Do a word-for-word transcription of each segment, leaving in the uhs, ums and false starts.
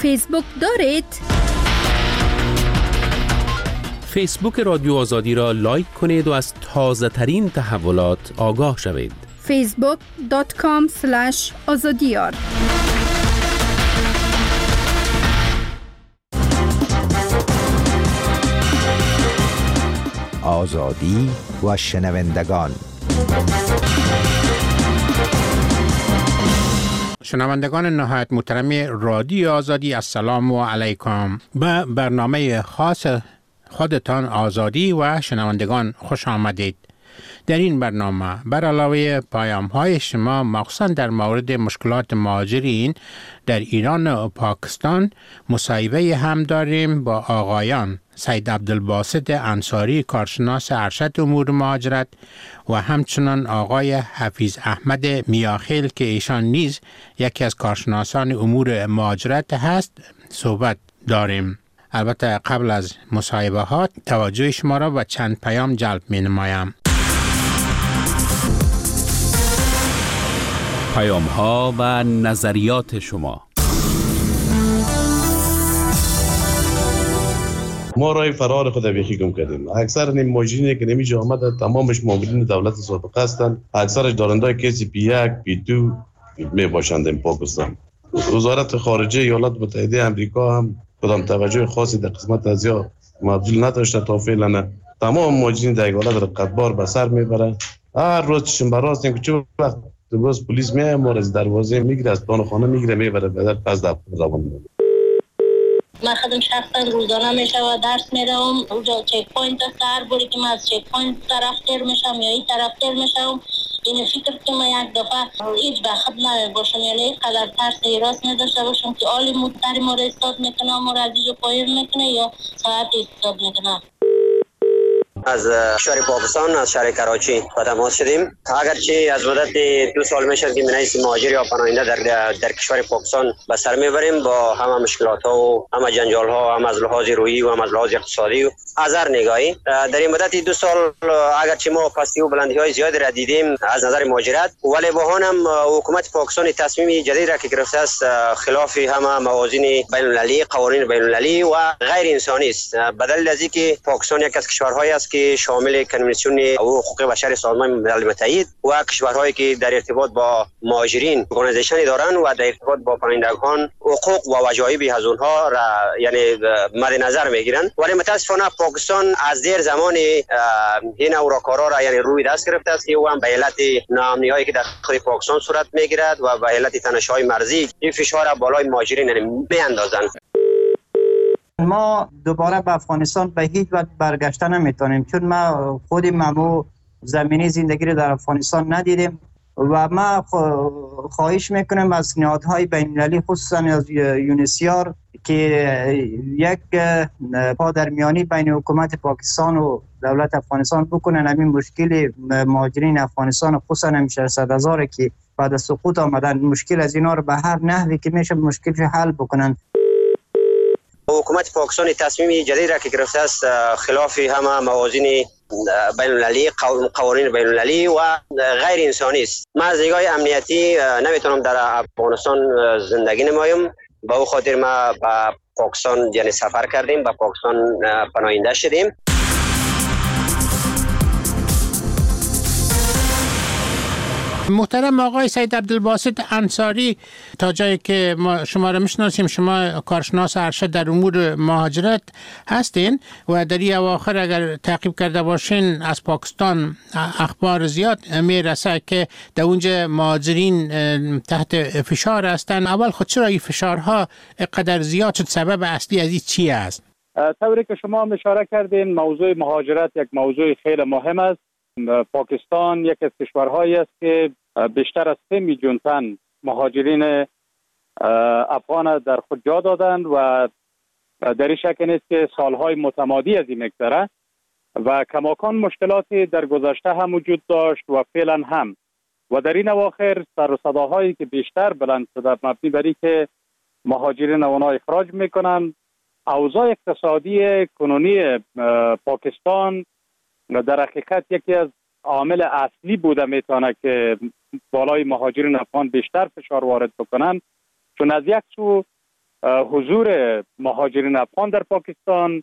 فیسبوک دارید؟ فیسبوک رادیو آزادی را لایک کنید و از تازه ترین تحولات آگاه شوید. فیسبوک دات کام اسلش آزادیار. آزادی و شنوندگان. شنوندگان نهایت محترم رادیو آزادی، السلام علیکم. به برنامه خاص خودتان آزادی و شنوندگان خوش آمدید. در این برنامه بر علاوه پیام های شما مخصوصا در مورد مشکلات مهاجرین در ایران و پاکستان مصاحبه هم داریم با آقایان سید عبدالباسط انصاری، کارشناس ارشد امور مهاجرت، و همچنان آقای حفیظ احمد میاخیل که ایشان نیز یکی از کارشناسان امور مهاجرت هست صحبت داریم. البته قبل از مصاحبه ها توجه شما را به چند پیام جلب می نمایم. پیام ها و نظریات شما. ما رای فرار خود بیخی گم کردیم. اکثر نیم ماجرینی که نمیشه آمده تمامش مامورین دولت سابق هستند. اکثرش دارندای کسی پی یک پی دو می باشند این پاکستان. وزارت خارجه ایالات متحده آمریکا هم کدام توجه خاصی در قسمت از یا مبذول نداشته تا فعلا. تمام ماجرین در ایالات را قدبار به سر میبره. هر روز چشم براستیم که چه وقت باز پلیس میاد ما از دروازه میگیره، از دان خانه میگیره میبره به در پس در روان میبره. من خودم شخصا روزانه میشه و درس میرم. اونجا چک پوینت است، هر باری که من از چک پوینت طرف تیر میشم یا این طرف تیر میشم، این فکر که من یک دفعه هیچ بخت نمی باشم، یعنی قدر ترس ایراس نداشته باشم که آلی مدتری ما را استاد میکنم، ما را از اینجا پایین میکنه یا ساعت استاد میکنم. از شهر پاکستان، از شهر کراچی با تماس شدیم. اگرچه از مدت دو سال میشه که منیس مهاجر یا پناهنده در در کشور پاکستان به سر میبریم با همه مشکلات ها و همه جنجال ها، هم از لحاظ روحی و هم از لحاظ اقتصادی و از هر نگاهی. در این مدت دو سال اگرچه ما پستی و بلندی های زیادی را دیدیم از نظر مهاجرت، ولی با آن هم حکومت پاکستان تصمیم جدید را که گرفته است خلاف همه موازین بین المللی، قوانین بین المللی و غیر انسانی است. بدل از اینکه پاکستان یک از کشورهایی است که شامل کنوانسیون حقوق بشر سازمان ملل متحد و کشورهایی که در ارتباط با مهاجرین ارگانیزیشنی دارند و در ارتباط با پناهندگان حقوق و وجایب از اونها را یعنی مد نظر میگیرند، ولی متاسفانه پاکستان از دیر زمان این اوراکارا را یعنی روی دست گرفته است که او هم به علت ناامنی‌هایی که در خود پاکستان صورت میگیرد و به علت تنش‌های مرزی این فشار بالای مهاجرین یعنی میاندازند. ما دوباره به افغانستان به هیچ وجه برگشته نمیتونیم، چون ما خودی ممو زمینی زندگی رو در افغانستان ندیدیم و ما خواهش میکنم از نهادهای بین‌المللی خصوصا از یونسیار که یک پادرمیانی بین حکومت پاکستان و دولت افغانستان بکنن همین مشکل مهاجرین افغانستان خصوصا هم ششصد هزار که بعد از سقوط آمدن، مشکل از اینا رو به هر نحوی که میشه مشکلش حل بکنن. حکومت پاکستان تصمیم جدید را که گرفته است خلاف همه موازین بین المللی، قوانین بین المللی و غیر انسانی است. من از نگاه امنیتی نمیتونم در افغانستان زندگی نمایم، به او خاطر ما به پاکستان یعنی سفر کردیم، به پاکستان پناهنده شدیم. محترم آقای سید عبدالباسط انصاری، تا جایی که ما شما را میشناسیم شما کارشناس ارشد در امور مهاجرت هستین و در این اواخر اگر تعقیب کرده باشین از پاکستان اخبار زیاد میرسه که در اونجا مهاجرین تحت فشار هستن. اول خود چرا این فشارها قدر زیاد شد؟ سبب اصلی از این چی است؟ طوری که شما اشاره کردین موضوع مهاجرت یک موضوع خیلی مهم است. پاکستان یک از کشورهایی است که بیشتر از سه میلیون تن مهاجرین افغان در خود جا دادند و در این شک نیست که سالهای متمادی از این مگذره و کماکان مشکلاتی در گذشته هم وجود داشت و فعلا هم و در این اواخر سر و صداهایی که بیشتر بلند شده مبنی بر اینکه مهاجرین اونا اخراج میکنن. اوضاع اقتصادی کنونی پاکستان در حقیقت یکی از عامل اصلی بوده میتونه که بالای مهاجرین افغان بیشتر فشار وارد بکنن، چون از یک سو حضور مهاجرین افغان در پاکستان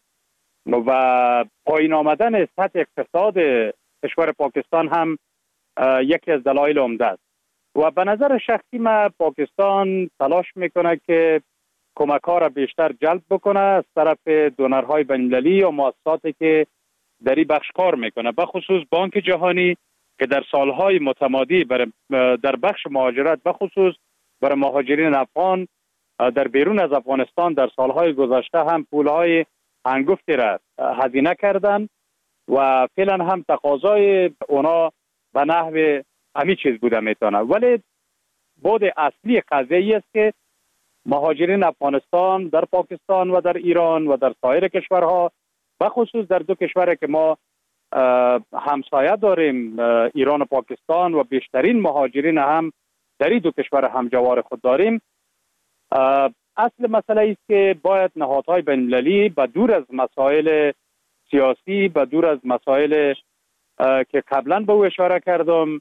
و پایین آمدن سطح اقتصاد کشور پاکستان هم یکی از دلایل عمده است. و به نظر شخصی من پاکستان تلاش میکنه که کمک ها را بیشتر جلب بکنه از طرف دونرهای بین‌المللی یا مؤسساتی که در این بخش کار میکنه، به خصوص بانک جهانی که در سالهای متمادی در بخش مهاجرت به خصوص برای مهاجرین افغان در بیرون از افغانستان در سالهای گذشته هم پولهای هنگفتی را هزینه کردن و فعلا هم تقاضای اونا به نحو همین چیز بوده میتونه. ولی بود اصلی قضیه ای است که مهاجرین افغانستان در پاکستان و در ایران و در سایر کشورها، به خصوص در دو کشوری که ما همسایه داریم، ایران و پاکستان، و بیشترین مهاجرین هم در این دو کشور همجوار خود داریم، اصل مسئله است که باید نهادهای بین‌المللی به دور از مسائل سیاسی، به دور از مسائل که قبلا به او اشاره کردم،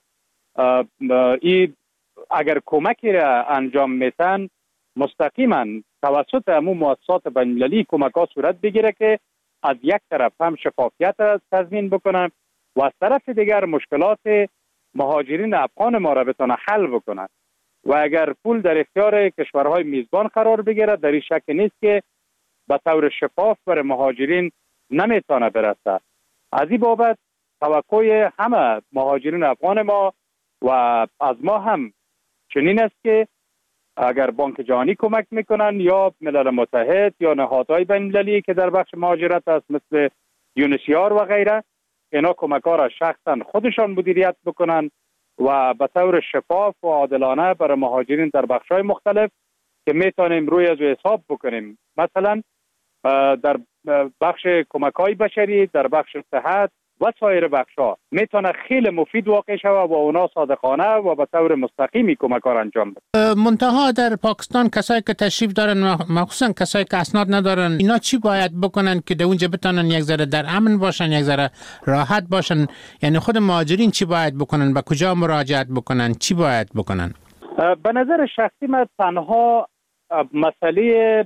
این اگر کمکی را انجام میتن مستقیما توسط همون مؤسسات بین‌المللی کمک ها صورت بگیره که از یک طرف هم شفافیت را تضمین بکنن و از طرف دیگر مشکلات مهاجرین افغان ما را بتونه حل بکنن. و اگر پول در اختیار کشورهای میزبان قرار بگیره، در این شک نیست که به طور شفاف بر مهاجرین نمیتونه برسه. از این بابت توقع همه مهاجرین افغان ما و از ما هم چنین است که اگر بانک جهانی کمک میکنن یا ملل متحد یا نهادهای بین‌المللی که در بخش مهاجرت است مثل یونیسیار و غیره، اینا کمک ها را شخصا خودشان مدیریت بکنن و به طور شفاف و عادلانه برای مهاجرین در بخش‌های مختلف که میتونیم روی از حساب بکنیم، مثلا در بخش کمک‌های بشری، در بخش صحت و سایر بخش‌ها میتونه خیلی مفید واقع شود و اونا صادقانه و به طور مستقیمی کمک ها انجام بده. منتها در پاکستان کسایی که تشریف دارن، مخصوصا کسایی که اسناد ندارن، اینا چی باید بکنن که در اونجا بتونن یک ذره در امن باشن، یک ذره راحت باشن؟ یعنی خود مهاجرین چی باید بکنن؟ به کجا مراجعت بکنن؟ چی باید بکنن؟ به نظر شخصی من تنها مسئله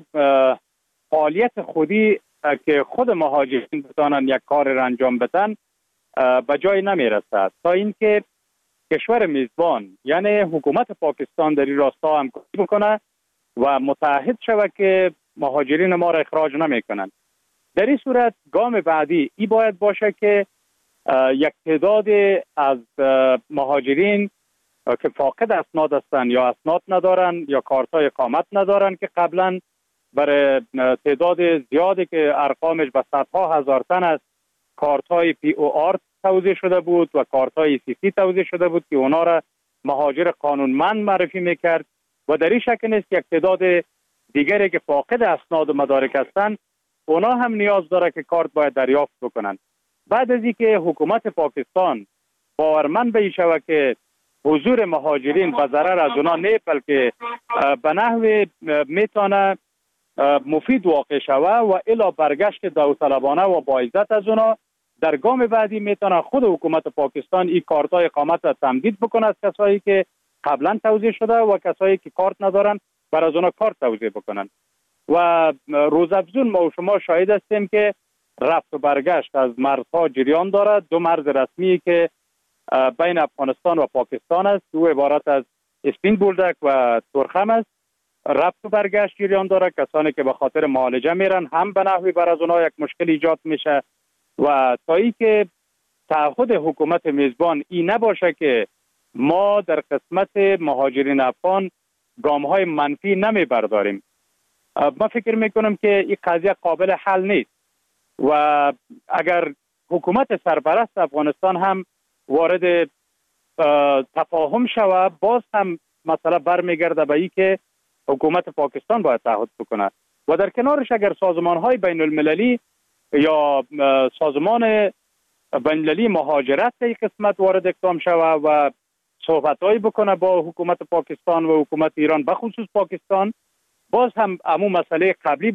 فعالیت خودی که خود مهاجرین بتانن یک کار را انجام بدن به جای نمیرسد تا اینکه کشور میزبان یعنی حکومت پاکستان در این راستا همکاری بکنه و متعهد شود که مهاجرین ما را اخراج نمیکنن. در این صورت گام بعدی ای باید باشه که یک تعداد از مهاجرین که فاقد اسناد هستند یا اسناد ندارن یا کارتای اقامت ندارن که قبلا برای تعداد زیادی که ارقامش به صدها هزار تن است کارت‌های پی او آر توزیع شده بود و کارت‌های سی سی توزیع شده بود که اونا را مهاجر قانونمند معرفی میکرد و در این شک نیست یک تعداد دیگری که فاقد اسناد و مدارک هستند اونا هم نیاز داره که کارت باید دریافت بکنن. بعد از اینکه حکومت پاکستان باورمند به این شود که حضور مهاجرین به ضرر از اونا نه بلکه به نحو میتونه مفید واقع شوه و الا برگشت داوطلبانه و با عزت از اونا، در گام بعدی میتونه خود حکومت پاکستان این کارت‌های اقامت را تمدید بکنه از کسایی که قبلا توزیع شده و کسایی که کارت ندارن بر از اونا کارت توزیع بکنن. و روزافزون ما و شما شاهد هستیم که رفت و برگشت از مرزها جریان دارد. دو مرز رسمی که بین افغانستان و پاکستان است، دو عبارت از اسپین بولدک و ترخم است، رفت و برگشت جریان داره. کسانی که به خاطر معالجه میرن هم به نحوی بر از اونها یک مشکل ایجاد میشه و تا ای که تعهد حکومت میزبان این نباشه که ما در قسمت مهاجرین افغان گام های منفی نمی برداریم، ما فکر میکنم که این قضیه قابل حل نیست و اگر حکومت سرپرست افغانستان هم وارد تفاهم شود باز هم مسئله برمیگرده به این که حکومت پاکستان باید تعهد بکنه و در کنارش اگر سازمان های بین المللی یا سازمان بین المللی مهاجرت در این قسمت وارد اقدام شود و صحبت هایی بکنه با حکومت پاکستان و حکومت ایران بخصوص پاکستان، باز هم همون مسئله قبلی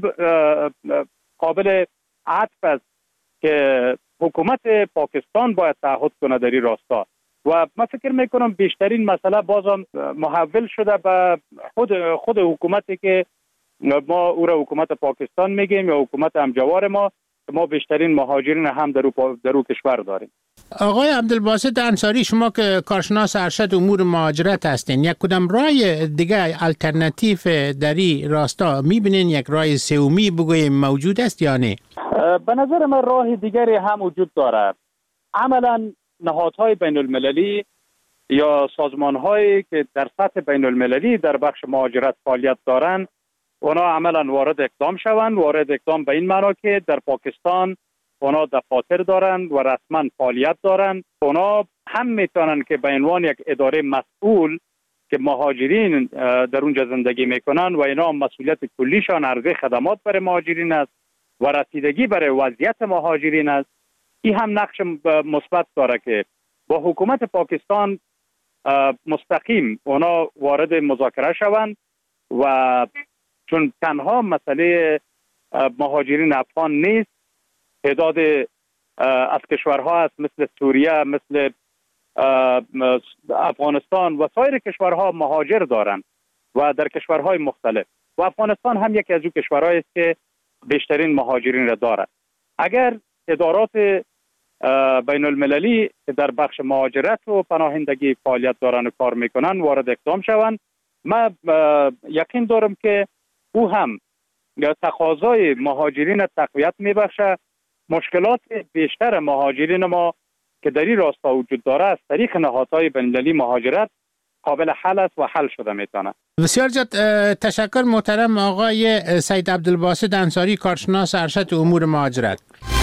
قابل عطف است که حکومت پاکستان باید تعهد کنه در این راستا و من فکر میکنم بیشترین مسئله بازم محول شده به خود خود حکومتی که ما او را حکومت پاکستان میگیم یا حکومت همجوار ما، ما بیشترین مهاجرین هم در او در او کشور داریم. آقای عبدالباسط انصاری، شما که کارشناس ارشد امور مهاجرت هستین، یک کدام رای دیگه الटरनेटिव در این راستا میبینین؟ یک رای سومی بگویم موجود است یا نه؟ به نظر من راه دیگری هم وجود دارد. عملا نهادهای بین المللی یا سازمانهایی که در سطح بین المللی در بخش مهاجرت فعالیت دارند، اونا عملا وارد اقدام شوند. وارد اقدام به این معنا که در پاکستان اونا دفاتر دارند و رسما فعالیت دارند. اونا هم میتونن که به عنوان یک اداره مسئول که مهاجرین در اونجا زندگی میکنن و اینا مسئولیت کلیشان عرضه خدمات برای مهاجرین است و رسیدگی برای وضعیت مهاجرین است. این هم نقش مثبت داره که با حکومت پاکستان مستقیم اونا وارد مذاکره شوند و چون تنها مسئله مهاجرین افغان نیست، تعداد از کشورها است مثل سوریه، مثل افغانستان و سایر کشورها مهاجر دارند و در کشورهای مختلف و افغانستان هم یکی از اون کشورهایی است که بیشترین مهاجرین را دارد. اگر ادارات بین المللی که در بخش مهاجرت و پناهندگی فعالیت دارند و کار میکنن وارد اقدام شوند، من یقین دارم که او هم تقاضای مهاجرین تقویت میبخشه. مشکلات بیشتر مهاجرین ما که در این راستا وجود داره از طریق نهادهای بین المللی مهاجرت قابل حل است و حل شده میتونه. بسیار زیاد تشکر محترم آقای سید عبدالباسط انصاری، کارشناس ارشد امور مهاجرت.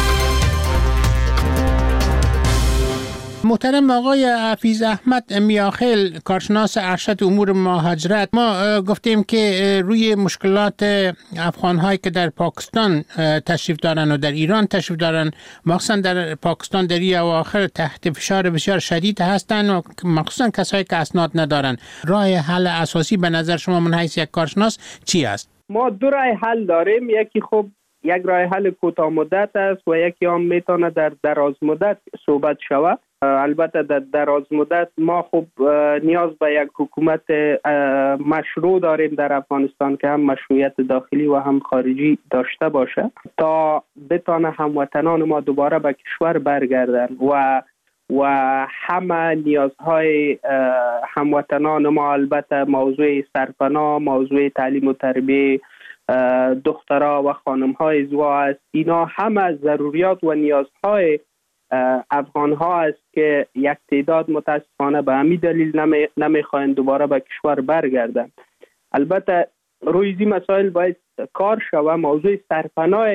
محترم آقای حفیظ احمد میاخیل، کارشناس ارشد امور مهاجرت، ما گفتیم که روی مشکلات افغان‌هایی که در پاکستان تشریف دارن و در ایران تشریف دارن، مخصوصا در پاکستان در این اواخر تحت فشار بسیار شدید هستن و مخصوصا کسایی که اسناد ندارن. راه حل اساسی به نظر شما من حیث یک کارشناس چی است؟ ما دو راه حل داریم. یکی خب یک راه حل کوتاه مدت است و یکی هم میتونه در دراز مدت صحبت شود. البته در دراز مدت ما خب نیاز به یک حکومت مشروع داریم در افغانستان که هم مشروعیت داخلی و هم خارجی داشته باشه تا بتانه هموطنان ما دوباره به کشور برگردن و و همه نیازهای هموطنان ما، البته موضوع سرپناه، موضوع تعلیم و تربیه دخترها و خانم‌های زوا است. اینا همه ضروریات و نیازهای افغان ها است که یک تعداد متاسفانه به همین دلیل نمی نمیخواین دوباره به کشور برگردن. البته روی این مسائل باید کار شود. موضوع سرپناه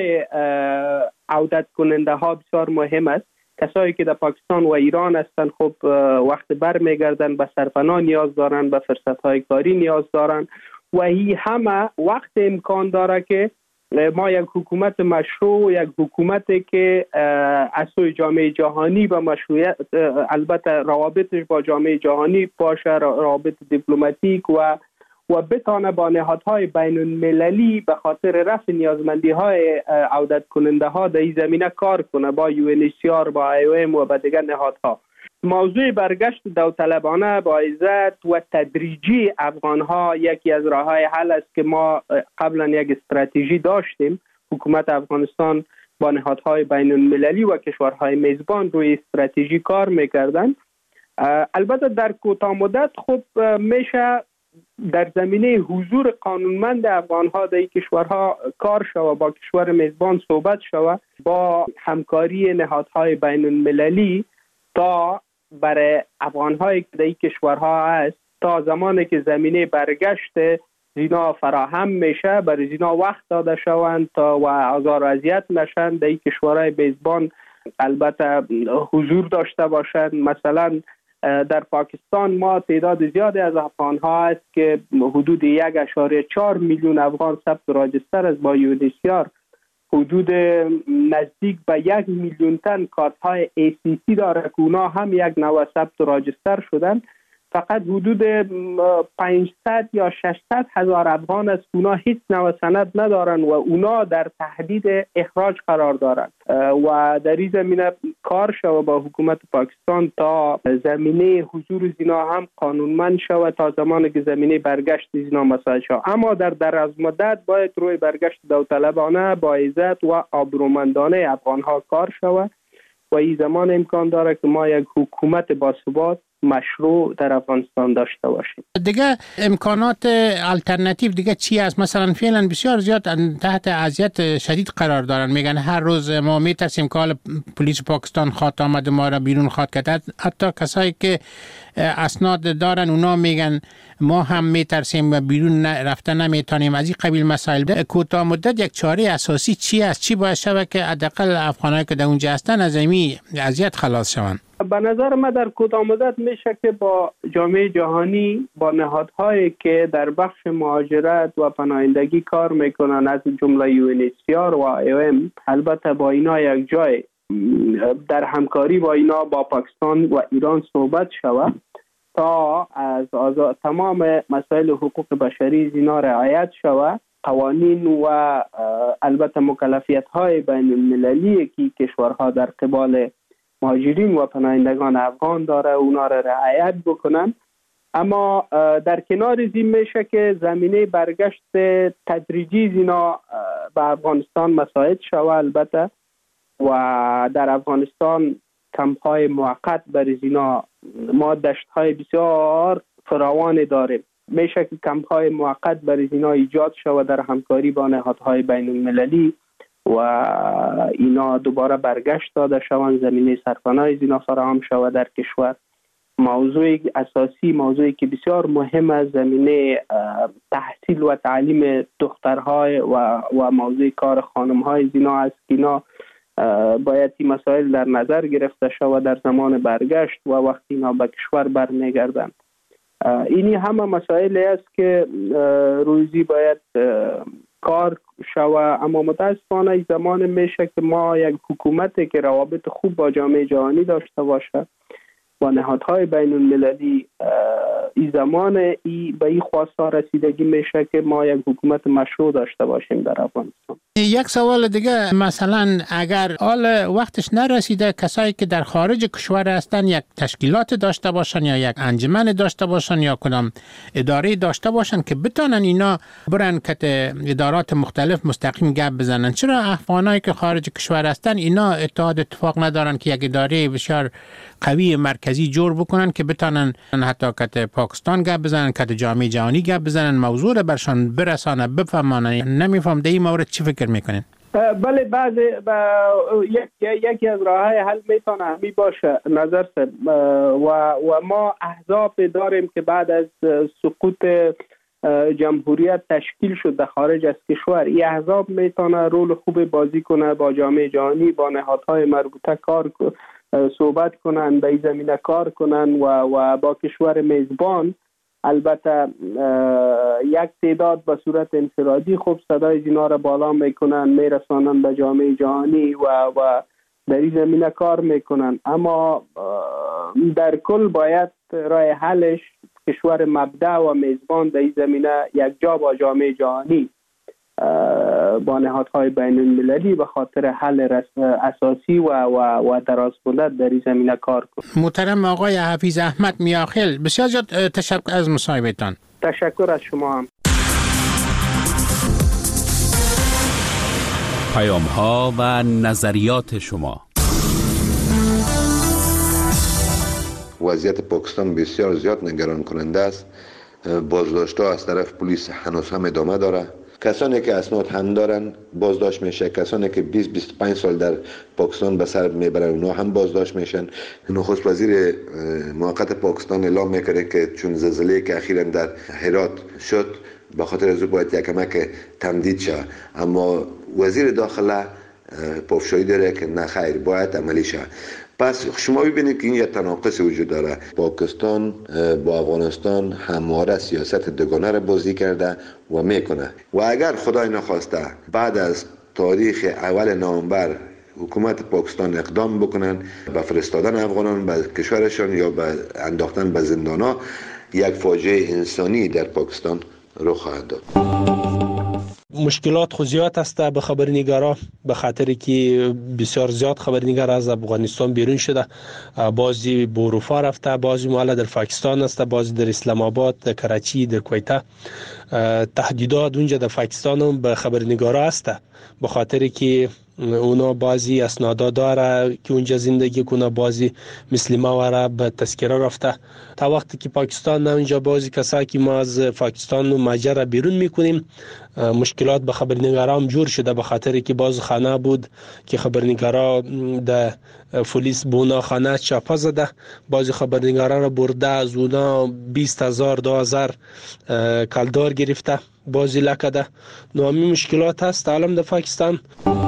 عودت کننده ها بسیار مهم است. کسایی که در پاکستان و ایران هستند خب وقت بر میگردن به سرپناه نیاز دارن، به فرصت های کاری نیاز دارن و این همه وقت امکان داره که ما یک حکومت مشروع، یک حکومتی که از سوی جامعه جهانی با مشروعیت، البته روابطش با جامعه جهانی باشه، روابط دیپلماتیک و و بتانه با نهادهای بین المللی به خاطر رفع نیازمندی های عودت کننده ها در این زمینه کار کنه، با یو ان اچ سی آر، با آی او ام و با دیگر نهادها. موضوع برگشت داوطلبانه با عزت و تدریجی افغان ها یکی از راههای حل است که ما قبلا یک استراتژی داشتیم. حکومت افغانستان با نهادهای بین المللی و کشورهای میزبان روی استراتژی کار میکردن. البته در کوتاه مدت خب میشه در زمینه حضور قانونمند افغان ها در این کشورها کار شود، با کشور میزبان صحبت شود، با همکاری نهادهای بین المللی تا برای افغان هایی که در این کشورها هست تا زمانی که زمینه برگشت زینا فراهم میشه برای زینا وقت داده شوند تا و آزار و اذیت نشن در این کشورهای میزبان، البته حضور داشته باشند. مثلا در پاکستان ما تعداد زیادی از افغان ها هست که حدود یک اشاره چهار میلیون افغان ثبت راجستر از با یو ان اچ سی آر، حدود نزدیک به یک میلیون تن کارت های ای سی سی داره که اونا هم یک نوع ثبت راجستر شدن. فقط حدود پانصد یا ششصد هزار افغان است. اونا هیچ نوع سند ندارن و اونا در تهدید اخراج قرار دارند و در این زمینه کار شود با حکومت پاکستان تا زمینه حضور زینا هم قانونمند شود تا زمانی که زمینه برگشت زینا مساعد شود. اما در دراز مدت باید روی برگشت داوطلبانه با عزت و آبرومندانه افغانها کار شود و این زمان امکان داره که ما یک حکومت باثبات مشروع در افغانستان داشته باشیم. دیگه امکانات الटरनेटिव دیگه چی است؟ مثلا فعلا بسیار زیاد تحت اذیت شدید قرار دارن. میگن هر روز ما میترسیم که پلیس پاکستان خواهد آمد ما را بیرون خواهد کرد. حتی کسایی که اسناد دارن اونا میگن ما هم میترسیم و بیرون رفتن نمیتونیم. از این قبیل مسائل کوتاه مدت یک چاره اساسی چی است؟ چی باید شود که حداقل افغانایی که در اونجا هستن از این اذیت خلاص شوند؟ به نظر من در کوتاه مدت میشه که با جامعه جهانی، با نهادهایی که در بخش مهاجرت و پناهندگی کار میکنن از جمله یو ان اچ سی آر و آی او ام، البته با اینا یک جای در همکاری با اینا با پاکستان و ایران صحبت شود تا از آزاد تمام مسائل حقوق بشری اینا رعایت شود. قوانین و البته مکلفیت های بین المللی که کشورها در قبال مهاجرین و پناهندگان افغان داره اونا را رعایت بکنن. اما در کنار این میشه که زمینه برگشت تدریجی اینا به افغانستان مساعد شود البته و در افغانستان کمپ های موقت برای اینا ما دشت های بسیار فراوان داریم. میشه که کمپ های موقت برای اینا ایجاد شود در همکاری با نهادهای بین المللی و اینا دوباره برگشت داده شوند، زمینه سرپناه اینا فراهم شود در کشور. موضوع اساسی، موضوعی که بسیار مهم است، زمینه تحصیل و تعلیم دخترهای و و موضوع کار خانمهای اینا است که اینا باید این مسائل در نظر گرفته شود در زمان برگشت و وقتی اینا به کشور برمیگردند. اینی همه مسائلی است که روزی باید کار شود. اما متاسفانه این زمان میشه که ما یک حکومتی که روابط خوب با جامعه جهانی داشته باشه و نهادهای بین المللی این زمان ای به این خواسته رسیدگی میشه که ما یک حکومت مشروع داشته باشیم در افغانستان. یک سوال دیگه، مثلا اگر حال وقتش نرسیده کسایی که در خارج کشور هستن یک تشکیلات داشته باشن یا یک انجمن داشته باشن یا کدام اداره داشته باشن که بتونن اینا برن که ادارات مختلف مستقیم گپ بزنن، چرا افغانایی که خارج کشور هستن اینا اتحاد اتفاق ندارن که یک اداره بسیار قوی مرکزی جور بکنن که بتونن حتی که پاکستان گپ بزنن، که جامعه جهانی گپ بزنن، موضوع رو برشان برسانه، بفهمانن؟ نمیفهم در این مورد چی فکر میکنین؟ بله، بعض یک یکی از راههای حل میتونه همی باشه نظر سر و و ما احزاب داریم که بعد از سقوط جمهوریت تشکیل شد در خارج از کشور. این احزاب میتونه رول خوب بازی کنه، با جامعه جهانی، با نهادهای مربوطه کار صحبت کنن، به این زمینه کار کنن و و با کشور میزبان البته یک تعداد به صورت انفرادی خوب صدای اینا را بالا میکنن، میرسانن به جامعه جهانی و و در این زمینه کار میکنن. اما در کل باید راه حلش کشور مبدأ و میزبان در این زمینه یک جا با جامعه جهانی با نهادهای بین المللی به خاطر حل اساسی و و و درازمدت در این زمینه کار کنند. محترم آقای حفیظ احمد میاخیل، بسیار زیاد تشکر از مصاحبهتان. تشکر از شما هم. پیام ها و نظریات شما. وضعیت پاکستان بسیار زیاد نگران کننده است. بازداشت‌ها از طرف پلیس هنوز هم ادامه داره. کسانی که اسناد هم دارن بازداشت میشه، کسانی که بیست بیست و پنج سال در پاکستان به سر میبرن اونا هم بازداشت میشن. نخست وزیر موقت پاکستان اعلام میکنه که چون زلزله که اخیراً در هرات شد به خاطر از او باید یک کمک تمدید شود، اما وزیر داخله پافشاری داره که نه خیر، باید عملی شود. پس شما ببینید که این یک تناقض وجود داره. پاکستان با افغانستان همواره سیاست دوگانه را بازی کرده و میکنه و اگر خدای نخواسته بعد از تاریخ اول نوامبر حکومت پاکستان اقدام بکنن به فرستادن افغانان به کشورشان یا به انداختن به زندان‌ها، یک فاجعه انسانی در پاکستان رخ خواهد داد. مشکلات خو زیاد است به خبرنگارا، به خاطر که بسیار زیاد خبرنگار از افغانستان بیرون شده، بعضی به اروپا رفته، بعضی مال در پاکستان است، بعضی در اسلام آباد، در کراچی، در کویت. تهدیدات اونجا در پاکستان هم به خبرنگارا است، به خاطر که اونا بعضی اسنادا داره که اونجا زندگی کنه، بعضی مثل ما وره به تذکره رفته. تا وقتی که پاکستان نه اونجا بعضی کسایی که ما از پاکستان و ماجرا بیرون میکنیم، مشکلات به خبرنگارا هم جور شده، به خاطر که باز خانه بود که خبرنگارا در پلیس بونا خانه چاپا زده، بعضی خبرنگارا را برده از اونا بیست هزار دو هزار کالدار گرفته، بعضی لکده. نامی مشکلات هست عالم در پاکستان.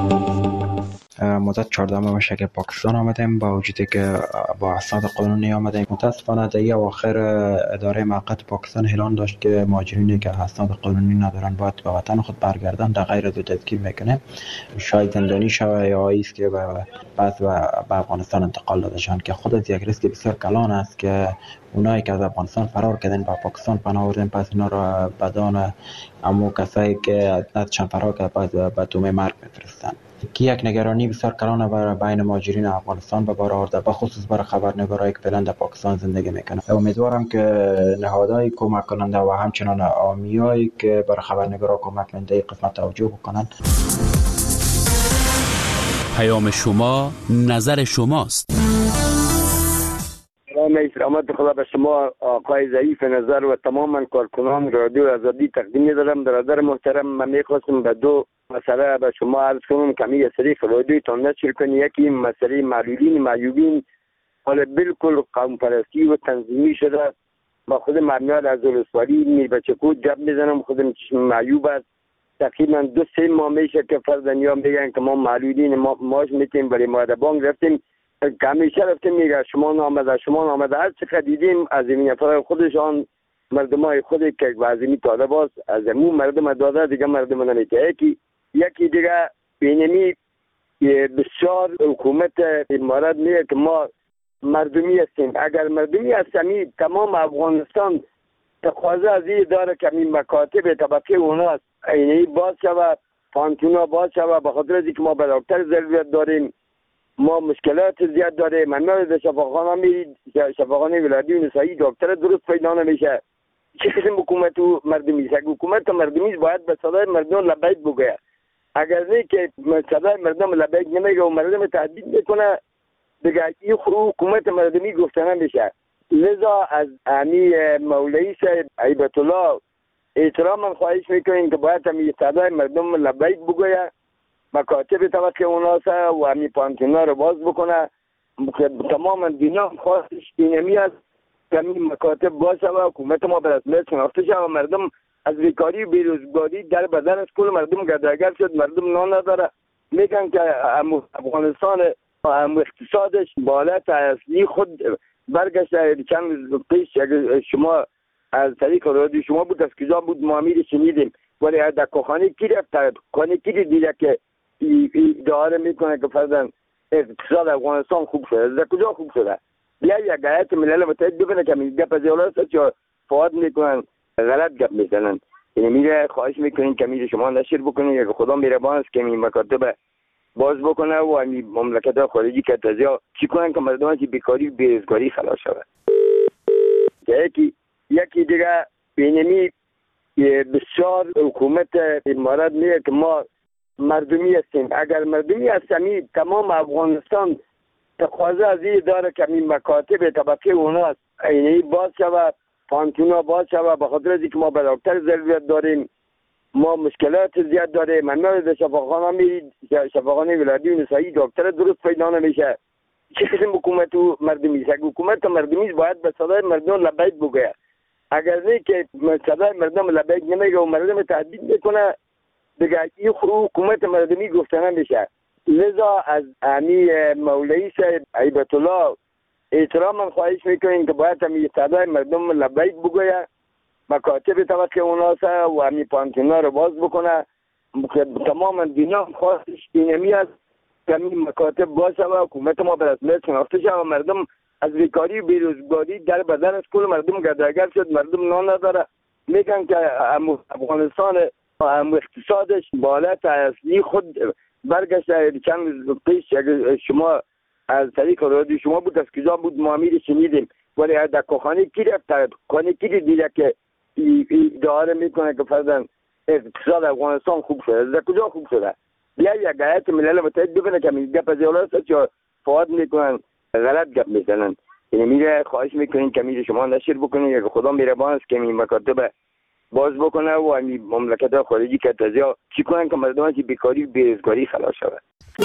مدت چهارده ماه میشه که پاکستان آمدیم، با وجودی که با اسناد قانونی آمدیم. متاسفانه در این اواخر اداره موقت پاکستان اعلان داشت که مهاجرینی که اسناد قانونی ندارن باید به وطن خود برگردن، در غیر دو تدکیل میکنه، شاید زندانی شوه یا ایست که بعد به افغانستان انتقال داده شدن، که خود از یک ریسک بسیار کلان است که اونایی که از افغانستان فرار کردن با پاکستان پناه بردن، پس اینا را بدان امو کسایی که از چند فرار کرد پس به تومه مرگ میفرستن، که یک نگرانی بسیار کلان برای بین مهاجرین افغانستان به بار آورده، به خصوص برای خبرنگارایی که فعلا در پاکستان زندگی میکنن. امیدوارم که نهادهای کمک کننده و همچنان عامیایی که برای خبرنگارا کمک کننده این قسمت توجه بکنن. پیام شما نظر شماست. سلام، سلامت خدا به شما آقای ضعیف نظر و تماما کارکنان رادیو آزادی تقدیم می‌دارم. برادر محترم، من می‌خواستم به دو مسئله به شما عرض کنم که می سریف رادیوتان نشر کنی. یکی مسئله معلولین معیوبین، حالا بالکل قوم پرستی و تنظیمی شده. با خود مرمیال از ولسوالی می بچه کود جب میزنم، خودم چشم معیوب است. تقریبا دو سه ماه میشه که فرزندیا میگن که ما معلولین ما ماش میتیم، ولی ما در بانک رفتیم که همیشه رفتیم میگه شما نامده شما نامده. هر چقدر دیدیم از این نفر خودشان مردمای خودی که وزیمی تاده باز از امون مردم داده دیگه مردم نمیته. یکی یکی دیگه بینمی بسیار حکومت امارات میگه که ما مردمی هستیم. اگر مردمی هستیم تمام افغانستان تقاضا از این داره که این مکاتب طبقه اوناست اینی باز شود، پانتونا باز شود، به خاطر از اینکه ما به دکتر ضرورت داریم، ما مشکلات زیاد داریم. من در شفاخانه میرید، شفاخانه ولایتی و نسایی دکتر درست پیدا نمیشه. چه قسم حکومت و مردمی است؟ حکومت مردمی باید به صدای مردم لبیک بگه. اگر نه که صدای مردم لبیک نمیگه و مردم تهدید میکنه، دیگه این حکومت مردمی گفته نمیشه. لذا از امی مولوی صاحب هیبت الله احترام خواهش میکنیم که باید همی صدای مردم لبیک بگه، مکاتب طبقه اوناسه و همی پانتونا رو باز بکنه. تمام دینا خواستش اینمی است که همی مکاتب باز شود، حکومت ما به رسمیت شناخته شود و مردم از بیکاری و بیروزگاری در بدن از کل مردم گردرگر شد، مردم نان نداره. میگن که افغانستان اقتصادش بالات اصلی خود برگشته. چند پیش شما از طریق رادیو شما بود از کجا بود معامیر شنیدیم، ولی در کوخانه کی رفت؟ کوخانه کی دیده که اداره میکنه که فرضاً اقتصاد افغانستان خوب شده؟ در کجا خوب شده؟ بیا یک هیئت ملل متحد ببینه که این گپ از اولاد چه فواد میکنن، غلط گپ میزنن. یعنی میره خواهش میکنین که میره شما نشر بکنین یا خدا مهربان است که این مکاتب باز بکنه و این مملکت خارجی که تازه چی کنن که مردم از بیکاری و بیروزگاری خلاص شود. یکی یکی دیگه بینمی بسیار حکومت امارات میگه که ما مردمی هستیم. اگر مردمی هستیم تمام افغانستان تقاضا از این داره که این مکاتب طبقه اوناست اینی باز شود، پانتونا باز شود، به خاطر از اینکه ما به دکتر ضرورت داریم، ما مشکلات زیاد داریم. من در شفاخانه میرید، شفاخانه ولایتی و نسایی دکتر درست پیدا نمیشه. چه قسم حکومت و مردمی است؟ حکومت مردمی باید به صدای مردم لبیک بگه. اگر نه که صدای مردم لبیک نمیگه و مردم تهدید میکنه، دیگه این حکومت مردمی گفته نمیشه. لذا از امی مولوی صاحب هیبت الله احترام خواهش میکنیم که باید همی صدای مردم لبیک بگه، مکاتب طبقه اوناسه و همی پانتونا رو باز بکنه. تمام دینا خواستش اینمی است کمی مکاتب باشه و حکومت ما به رسمیت شناخته شود و مردم از بیکاری و بیروزگاری در بدن از کل مردم گدرگر شد. مردم نان نداره. میگن که افغانستان اقتصادش با حالت اصلی خود برگشته. چند پیش شما از طریق رادیو شما بود از کجا بود ما میری شنیدیم، ولی در کخانه کی رفت؟ کخانه کی دیده که اداره میکنه که فرضاً اقتصاد افغانستان خوب شده؟ در کجا خوب شده؟ بیا یک هیئت ملل متحد ببینه که گپ از اولاد است یا فواد میکنن غلط گپ میزنن. یعنی میره خواهش میکنین که میره شما نشر بکنین یا خدا مهربان است که این مکاتب باز بکنه و این مملکت خارجی که تازه چی کنن که مردمان که بیکاری و بیروزگاری خلاص شود.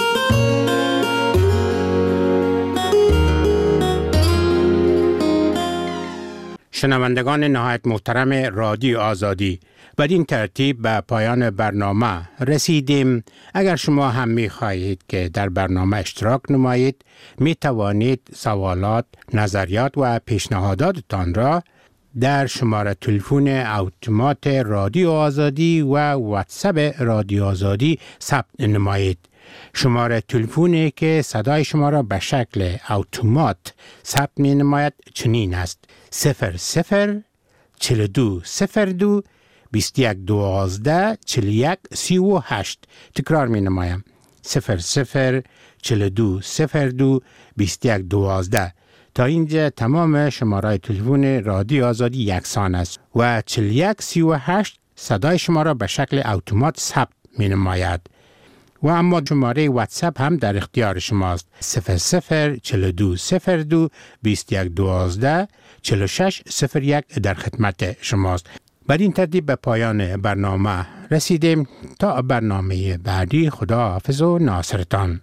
شنوندگان نهایت محترم رادیو آزادی، بدین ترتیب به پایان برنامه رسیدیم. اگر شما هم می خواهید که در برنامه اشتراک نمایید، می توانید سوالات، نظریات و پیشنهاداتتان را در شماره تلفن اتومات رادیو آزادی و واتساپ رادیو آزادی ثبت نمایید. شماره تلفنی که صدای شما را به شکل اتومات ثبت می نماید چنین است: صفر صفر چل دو صفر دو بیست یک دوازده چل یک سی و هشت. تکرار می نمایم: صفر صفر چل دو صفر دو بیست یک دوازده. تا اینجا تمام شماره تلفن رادیو آزادی یکسان است و چل یک سی و هشت صدای شما را به شکل اتومات ثبت می نماید. و اما شماره واتساپ هم در اختیار شماست: صفر صفر چل دو صفر دو بیست یک دوازده چل و شش صفر یک در خدمت شماست. بر این ترتیب به پایان برنامه رسیدیم. تا برنامه بعدی، خدا حافظ و ناصرتان.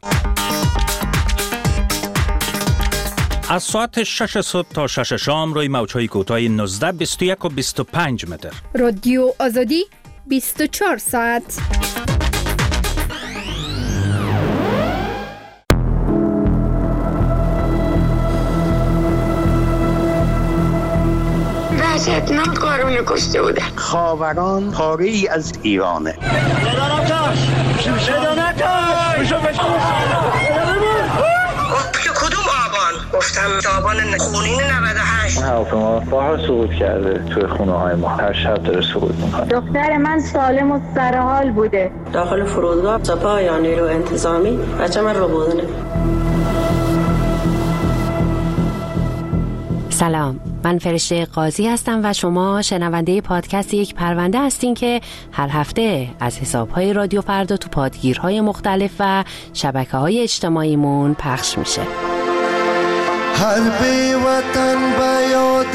از ساعت شش صبح تا شش شام روی موج‌های کوتاه نوزده، بیست و یک و بیست و پنج متر. رادیو آزادی بیست و چهار ساعت. وحشتناک کارونه کشته بوده. خاوران پاره ای از ایرانه. کدوم آبان؟ گفتم آبان خونین نود و هشت. هواپیما بارها سقوط کرده توی خونه های ما. هر شب داره سقوط میکنه. دختر من سالم و سرحال بوده. داخل فرودگاه سپاه یا نیرو انتظامی بچه من رو بودنه. سلام، من فرشته قاضی هستم و شما شنونده پادکست یک پرونده هستین که هر هفته از حسابهای رادیو فردا تو پادگیرهای مختلف و شبکه‌های اجتماعیمون پخش میشه. حلبی وطن به یاد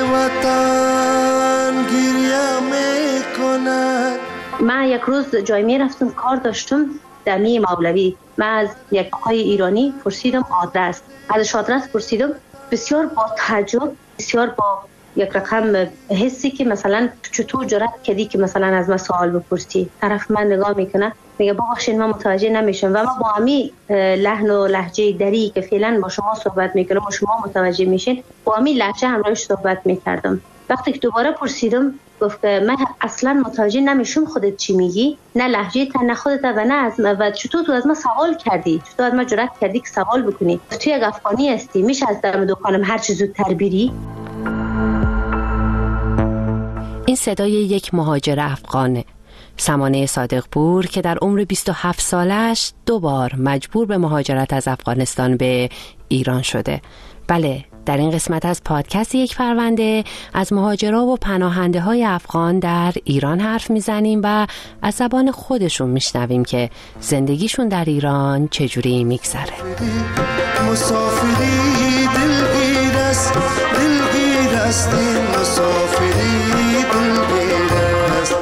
وطن گریه میکند. من یک روز جای میرفتم کار داشتم دمی مولوی. من از یک آقای ایرانی پرسیدم آدرس. از آدرس پرسیدم، بسیار با تعجب، بسیار با یک رقم حسی که مثلا چطور جرأت کردی که مثلا از من سوال بپرسی. طرف من نگاه میکنه میگه ببخشید من متوجه نمیشم و من با همین لحن و لهجه دری که فعلا با شما صحبت میکنم و شما متوجه میشین با همین لهجه همراهش صحبت میکردم. وقتی که دوباره پرسیدم گفت که من اصلا متوجه نمیشم خودت چی میگی، نه لهجه تا نه خودت و نه از من، و چطور تو از من سوال کردی، چطور از من جرأت کردی که سوال بکنی؟ تو یک افغانی هستی، میشه از در دکانم هر چه زودتر بری؟ این صدای یک مهاجر افغانه، سمانه صادقپور، که در عمر بیست و هفت سالش دو بار مجبور به مهاجرت از افغانستان به ایران شده. بله، در این قسمت از پادکست یک پرونده از مهاجرا و پناهنده های افغان در ایران حرف میزنیم و از زبان خودشون میشنویم که زندگیشون در ایران چجوری میگذره. مسافری دلگیر است، دلگیر است، مسافری دلگیر است.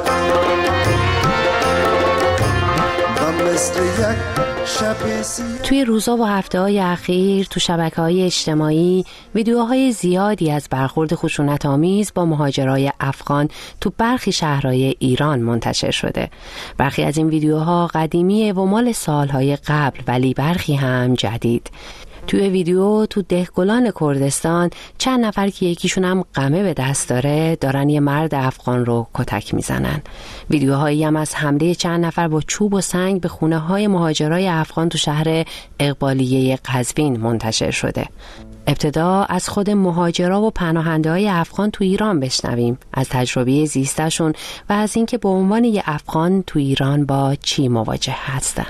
توی روزا و هفته‌های اخیر تو شبکه‌های اجتماعی ویدیوهای زیادی از برخورد خشونت‌آمیز با مهاجرای افغان تو برخی شهرهای ایران منتشر شده. برخی از این ویدیوها قدیمیه و مال سالهای قبل، ولی برخی هم جدید. توی ویدیو تو دهگلان کردستان چند نفر که یکیشون هم قمه به دست داره دارن یه مرد افغان رو کتک میزنن. ویدیوهایی هم از حمله چند نفر با چوب و سنگ به خونه های مهاجرای افغان تو شهر اقبالیه قزوین منتشر شده. ابتدا از خود مهاجرا و پناهنده های افغان تو ایران بشنویم، از تجربه زیستشون و از اینکه به عنوان یه افغان تو ایران با چی مواجه هستن.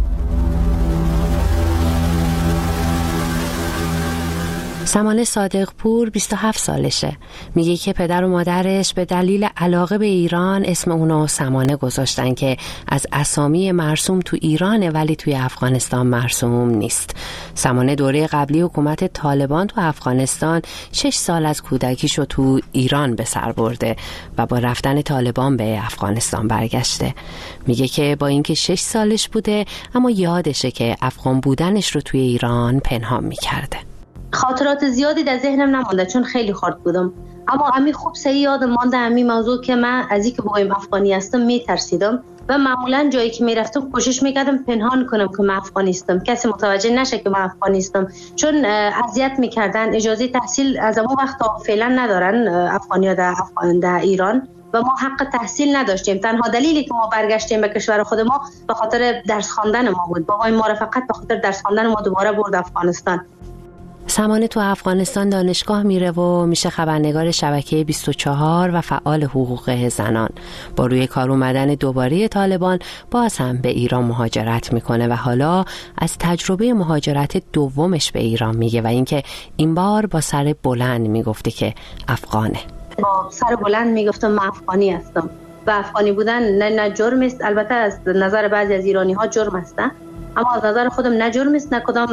سمانه صادقپور بیست و هفت سالشه. میگه که پدر و مادرش به دلیل علاقه به ایران اسم اونو سمانه گذاشتن که از اسامی مرسوم تو ایرانه ولی توی افغانستان مرسوم نیست. سمانه دوره قبلی حکومت طالبان تو افغانستان شش سال از کودکیشو تو ایران به سر برده و با رفتن طالبان به افغانستان برگشته. میگه که با اینکه شش سالش بوده اما یادشه که افغان بودنش رو توی ایران پنهان میکرده. خاطرات زیادی در ذهنم نمونده چون خیلی خرد بودم، اما امی خوب صحیح یادم مانده امی موضوع که من از اینکه بگویم افغانی هستم میترسیدم و معمولا جایی که میرفتم کوشش میکردم پنهان کنم که من افغانی هستم، کسی متوجه نشه که من افغانی هستم، چون اذیت میکردن. اجازه تحصیل از اون وقت تا فعلا ندارن افغانی‌ها در افغان در ایران و ما حق تحصیل نداشتیم. تنها دلیلی که ما برگشتیم به کشور خود ما به خاطر درس خواندن ما بود. بابای ما را فقط به خاطر درس خواندن ما دوباره برد افغانستان. سمانه تو افغانستان دانشگاه میره و میشه خبرنگار شبکه بیست و چهار و فعال حقوق زنان. با روی کار اومدن دوباره طالبان باز هم به ایران مهاجرت میکنه و حالا از تجربه مهاجرت دومش به ایران میگه و اینکه این بار با سر بلند میگفته که افغانه. با سر بلند میگفتم من افغانی هستم و افغانی بودن نه نه جرم است. البته از نظر بعضی از ایرانی ها جرم است، اما از نظر خودم نه جرم است نه کدام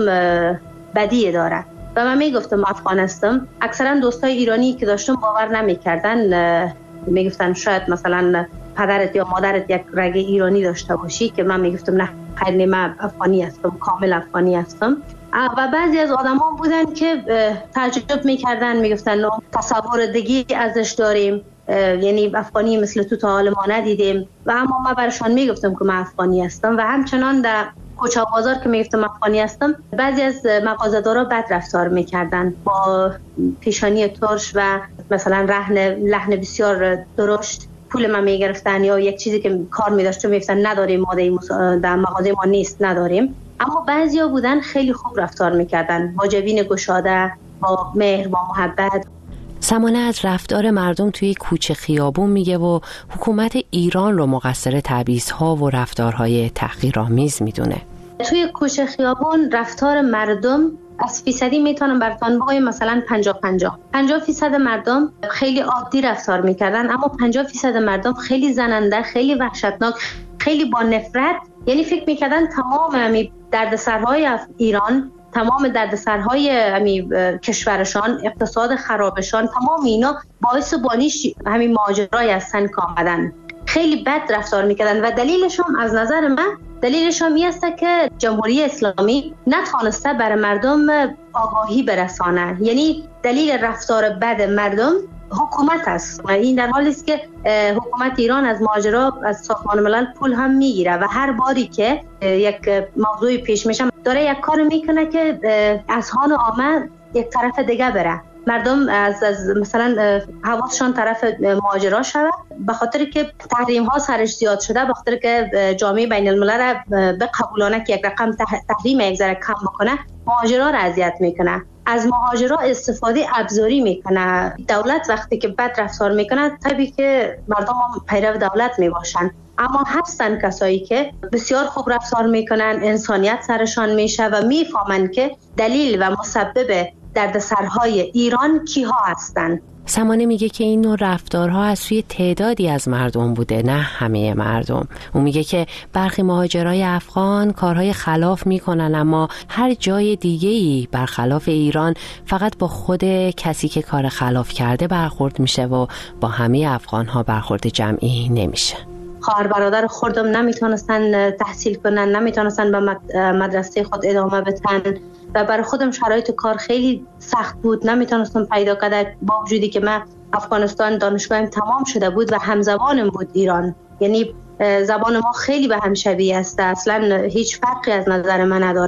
بدی داره و من میگفتم افغان هستم. اکثرا دوستای ایرانی که داشتم باور نمیکردن، میگفتن شاید مثلا پدرت یا مادرت یک رگ ایرانی داشته باشی، که من میگفتم نه خیلی من افغانی هستم، کامل افغانی هستم. و بعضی از آدمان بودن که تعجب میکردن، میگفتن تصور دیگه ازش داریم، یعنی افغانی مثل تو تا حال ما ندیدیم و اما من برشان میگفتم که من افغانی هستم و همچنان در کوچه و بازار که میگفتم افغانی هستم بعضی از مغازه‌دارا بد رفتار میکردن با پیشانی ترش و مثلا لحن لحن بسیار درشت پول من میگرفتن یا یک چیزی که کار میداشتم میگفتن نداریم ماده در مغازه ما نیست نداریم. اما بعضیا بودن خیلی خوب رفتار میکردن با جبین گشاده، با مهر، با محبت. سمانه از رفتار مردم توی کوچه خیابون میگه و حکومت ایران رو مقصر تبعیض‌ها و رفتارهای تحقیرآمیز میدونه. توی کوچه خیابون رفتار مردم از فیصدی میتونم براتون بگم مثلا پنجاه پنجاه. پنجاه فیصد مردم خیلی عادی رفتار میکردن اما پنجاه فیصد مردم خیلی زننده، خیلی وحشتناک، خیلی با نفرت، یعنی فکر میکردن تمام همین دردسرهای ایران، تمام دردسرهای همین کشورشان، اقتصاد خرابشان، تمام اینا باعث بانیش همین ماجرای هستن که آمدن. خیلی بد رفتار میکردن و دلیلشون از نظر من دلیلشون این است که جمهوری اسلامی نتوانسته برای مردم آگاهی برسانه. یعنی دلیل رفتار بد مردم حکومت است و این در حالی است که حکومت ایران از ماجرا از سازمان ملل پول هم میگیره و هر باری که یک موضوع پیش میشه داره یک کار میکنه که اذهان عامه یک طرف دیگه بره، مردم از, از مثلا حواسشان طرف مهاجرا شود به خاطر که تحریم ها سرش زیاد شده، به خاطر که جامعه بین الملل به قبولانه که یک رقم تحریم یک ذره کم بکنه مهاجرا را اذیت میکنه، از مهاجرا استفاده ابزاری میکنه. دولت وقتی که بد رفتار میکنه طبیعی که مردم هم پیرو دولت میباشن، اما هستن کسایی که بسیار خوب رفتار میکنن، انسانیت سرشان میشه و میفهمن که دلیل و مسبب دردسرهای ایران کیها هستن. سمانه میگه که این نوع رفتارها از سوی تعدادی از مردم بوده، نه همه مردم. اون میگه که برخی مهاجرای افغان کارهای خلاف میکنن اما هر جای دیگه‌ای برخلاف ایران فقط با خود کسی که کار خلاف کرده برخورد میشه و با همه افغانها برخورد جمعی نمیشه. خواهر برادر خودم نمیتونستن تحصیل کنن، نمیتونستن به مدرسه خود ادامه بدن و برای خودم شرایط کار خیلی سخت بود، نمیتونستم پیدا کنم با وجودی که من افغانستان دانشگاهم تمام شده بود و همزبانم بود ایران، یعنی زبان ما خیلی به هم شبیه است، اصلا هیچ فرقی از نظر من نداره.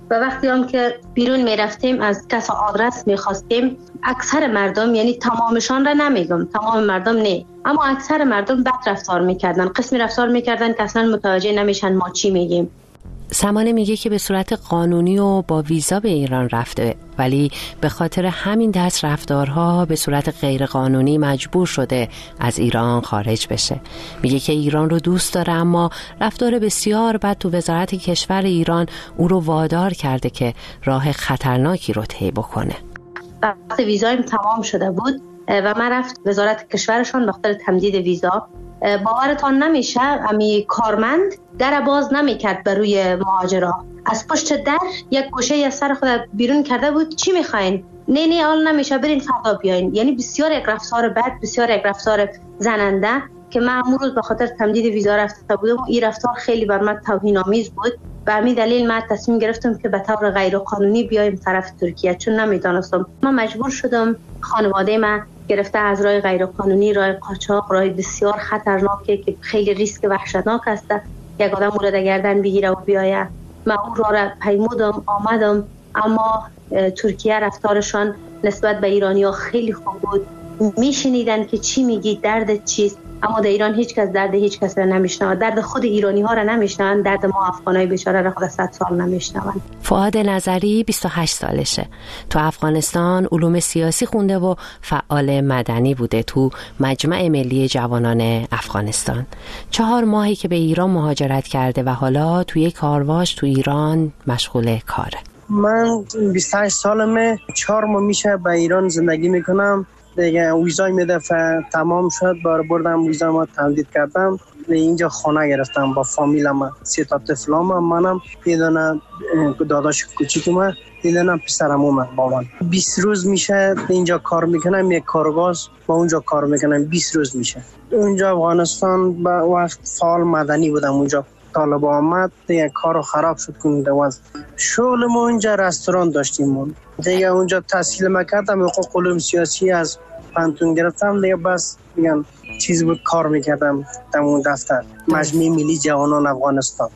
و وقتی هم که بیرون می رفتیم از کس آدرس می خواستیم، اکثر مردم، یعنی تمامشان را نمیگم، تمام مردم نه، اما اکثر مردم بد رفتار میکردن. قسمی رفتار میکردن که اصلا متوجه نمیشن ما چی میگیم. سمانه میگه که به صورت قانونی و با ویزا به ایران رفته، ولی به خاطر همین دست رفتارها به صورت غیر قانونی مجبور شده از ایران خارج بشه. میگه که ایران رو دوست داره، اما رفتار بسیار بد تو وزارت کشور ایران او رو وادار کرده که راه خطرناکی رو طی بکنه. وقتی ویزایم تمام شده بود و من رفت وزارت کشورشان به خاطر تمدید ویزا، باورتان نمیشه امی کارمند در باز نمیکرد بر روی مهاجرا. از پشت در یک گوشه از سر خود بیرون کرده بود. چی میخواین؟ نه نه آل نمیشه، برین فردا بیاین. یعنی بسیار یک رفتار بد، بسیار یک رفتار زننده که من امروز به خاطر تمدید ویزا رفته بودم. این رفتار خیلی بر من توهین آمیز بود. به همین دلیل من تصمیم گرفتم که به طور غیر قانونی بیایم طرف ترکیه، چون نمیدانستم. من مجبور شدم. خانواده من گرفته از راه غیر قانونی، راه قاچاق، راه بسیار خطرناکه که خیلی ریسک وحشتناک است یک آدم مورد گردن بگیره و بیایه. من اون راه را پیمودم، آمدم، اما ترکیه رفتارشان نسبت به ایرانی‌ها خیلی خوب بود. میشنیدن که چی میگی، درد چیست، اما در ایران هیچ کس درد هیچ کس را نمیشنوند. درد خود ایرانی ها را نمیشنوند، درد ما افغانای بیچاره را خود صد سال نمیشنوند. فؤاد نظری بیست و هشت سالشه. تو افغانستان علوم سیاسی خونده و فعال مدنی بوده تو مجمع ملی جوانان افغانستان. چهار ماهی که به ایران مهاجرت کرده و حالا تو یک کارواش تو ایران مشغول کاره. من بیست و هشت سالمه، چهار ماه میشه به ایران زندگی میکنم. دیگه ویزای می دفعه تمام شد، بار بردم ویزا ما تمدید کردم و اینجا خانه گرفتم با فامیلم، سه تا طفلام، منم یه دونه داداش کوچیکم، یه دونه پسرم با من. بیست روز میشه اینجا کار میکنم، یک کارگاز با اونجا کار میکنم. بیست روز میشه اونجا. افغانستان با وقت فعال مدنی بودم اونجا. طالب آمد دیگه کارو خراب شد کنده وز شغل ما اونجا رستوران داشتیم. دیگه اونجا تحصیل میکردم، حقوق علوم سیاسی از پانتون گرفتم دیگه. بس میگن چیز بود کار میکردم در اون دفتر مجمع ملی جوانان افغانستان.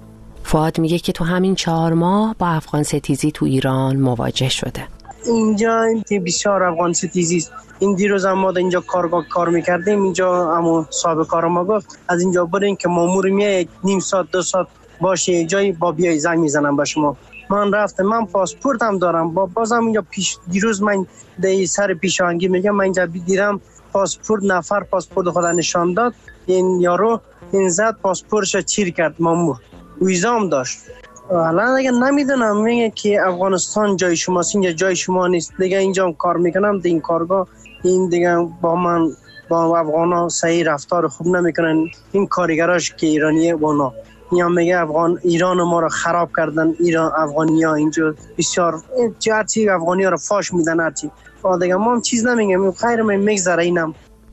فؤاد میگه که تو همین چهار ماه با افغان ستیزی تو ایران مواجه شده. اینجا بسیار افغان ستیزی. این دیروز هم ما اینجا کارگاه کار میکردیم، اینجا اما صاحب کار ما گفت از اینجا برین که مامور میاد نیم ساعت دو ساعت باشه جای با بیای زنگ میزنم با شما. من رفتم، من پاسپورت هم دارم، با بازم اینجا پیش دیروز من در سر پیشانگی میگم من اینجا دیدم پاسپورت، نفر پاسپورت خدا نشان داد، این یارو این زد پاسپورتش چیر کرد، مامور ویزام داشت. حالا دیگه نمیدونم، میگه که افغانستان جای شماست، اینجا جای شما نیست. دیگه اینجا کار میکنم در این کارگاه، این دیگه با من با افغانا صحیح رفتار خوب نمیکنن. این کارگراش که ایرانیه اونا یا میگه افغان ایران ما رو خراب کردن. ایران افغانی‌ها اینجا بسیار چی افغانی‌ها رو فاش میدن هرچی. دیگه ما هم چیز نمیگم، خیر من میگذره. اینم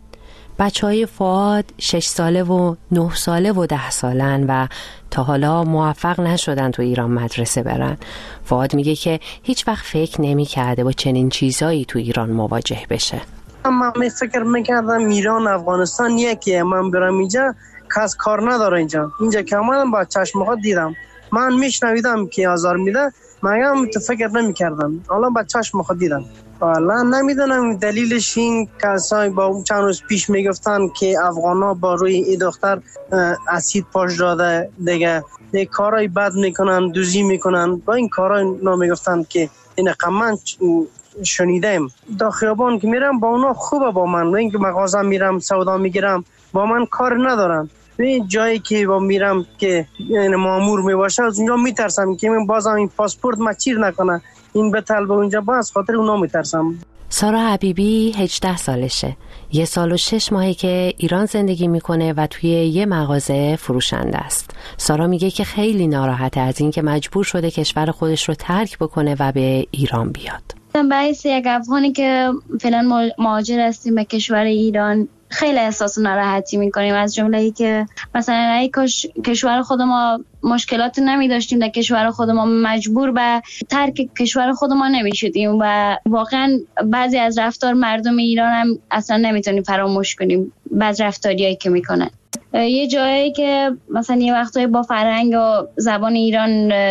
بچه های فؤاد شش ساله و نه ساله و ده سالن و تا حالا موفق نشدن تو ایران مدرسه برن. فؤاد میگه که هیچ وقت فکر نمی کرده با چنین چیزایی تو ایران مواجه بشه. من می فکر میکردم ایران افغانستان یکیه، من برم اینجا کس کار نداره. اینجا اینجا که آمدم با چشم خود دیدم، من میشنویدم که آزار میده، مگم تو فکر نمیکردم، حالا با چشم خود دیدم. حالا نمیدونم دلیلش این کسایی با چند روز پیش میگفتن که افغانا با روی این دختر اسید پاش داده، دیگه دیگه کارهای بد میکنن، دوزی میکنن. با این کارهای نمیگفتن که این قمن شنیدم. دا خیابان که میرم با اونا خوبه، با من این که مغازه میرم سودا میگیرم با من کار ندارن. این جایی که با میرم که مامور میباشه از اونجا میترسم که من بازم این پاسپورت ما چیر نکنه، این بتل به اونجا باز خاطر اونا میترسم. سارا حبیبی هجده سالشه. یه سال و شش ماهی که ایران زندگی میکنه و توی یه مغازه فروشنده است. سارا میگه که خیلی ناراحته از این که مجبور شده کشور خودش رو ترک بکنه و به ایران بیاد. باعث یک افغانی که فعلا مهاجر هستیم به کشور ایران خیلی احساس ناراحتی میکنیم، از جمله ای که مثلا ای کاش کشور خود ما مشکلات نمی داشتیم، در کشور خود ما مجبور به ترک کشور خود ما نمی شدیم و واقعا بعضی از رفتار مردم ایران هم اصلا نمیتونیم فراموش کنیم، بعض رفتاریایی که میکنن. یه جایی که مثلا یه وقتایی با فرهنگ و زبان ایران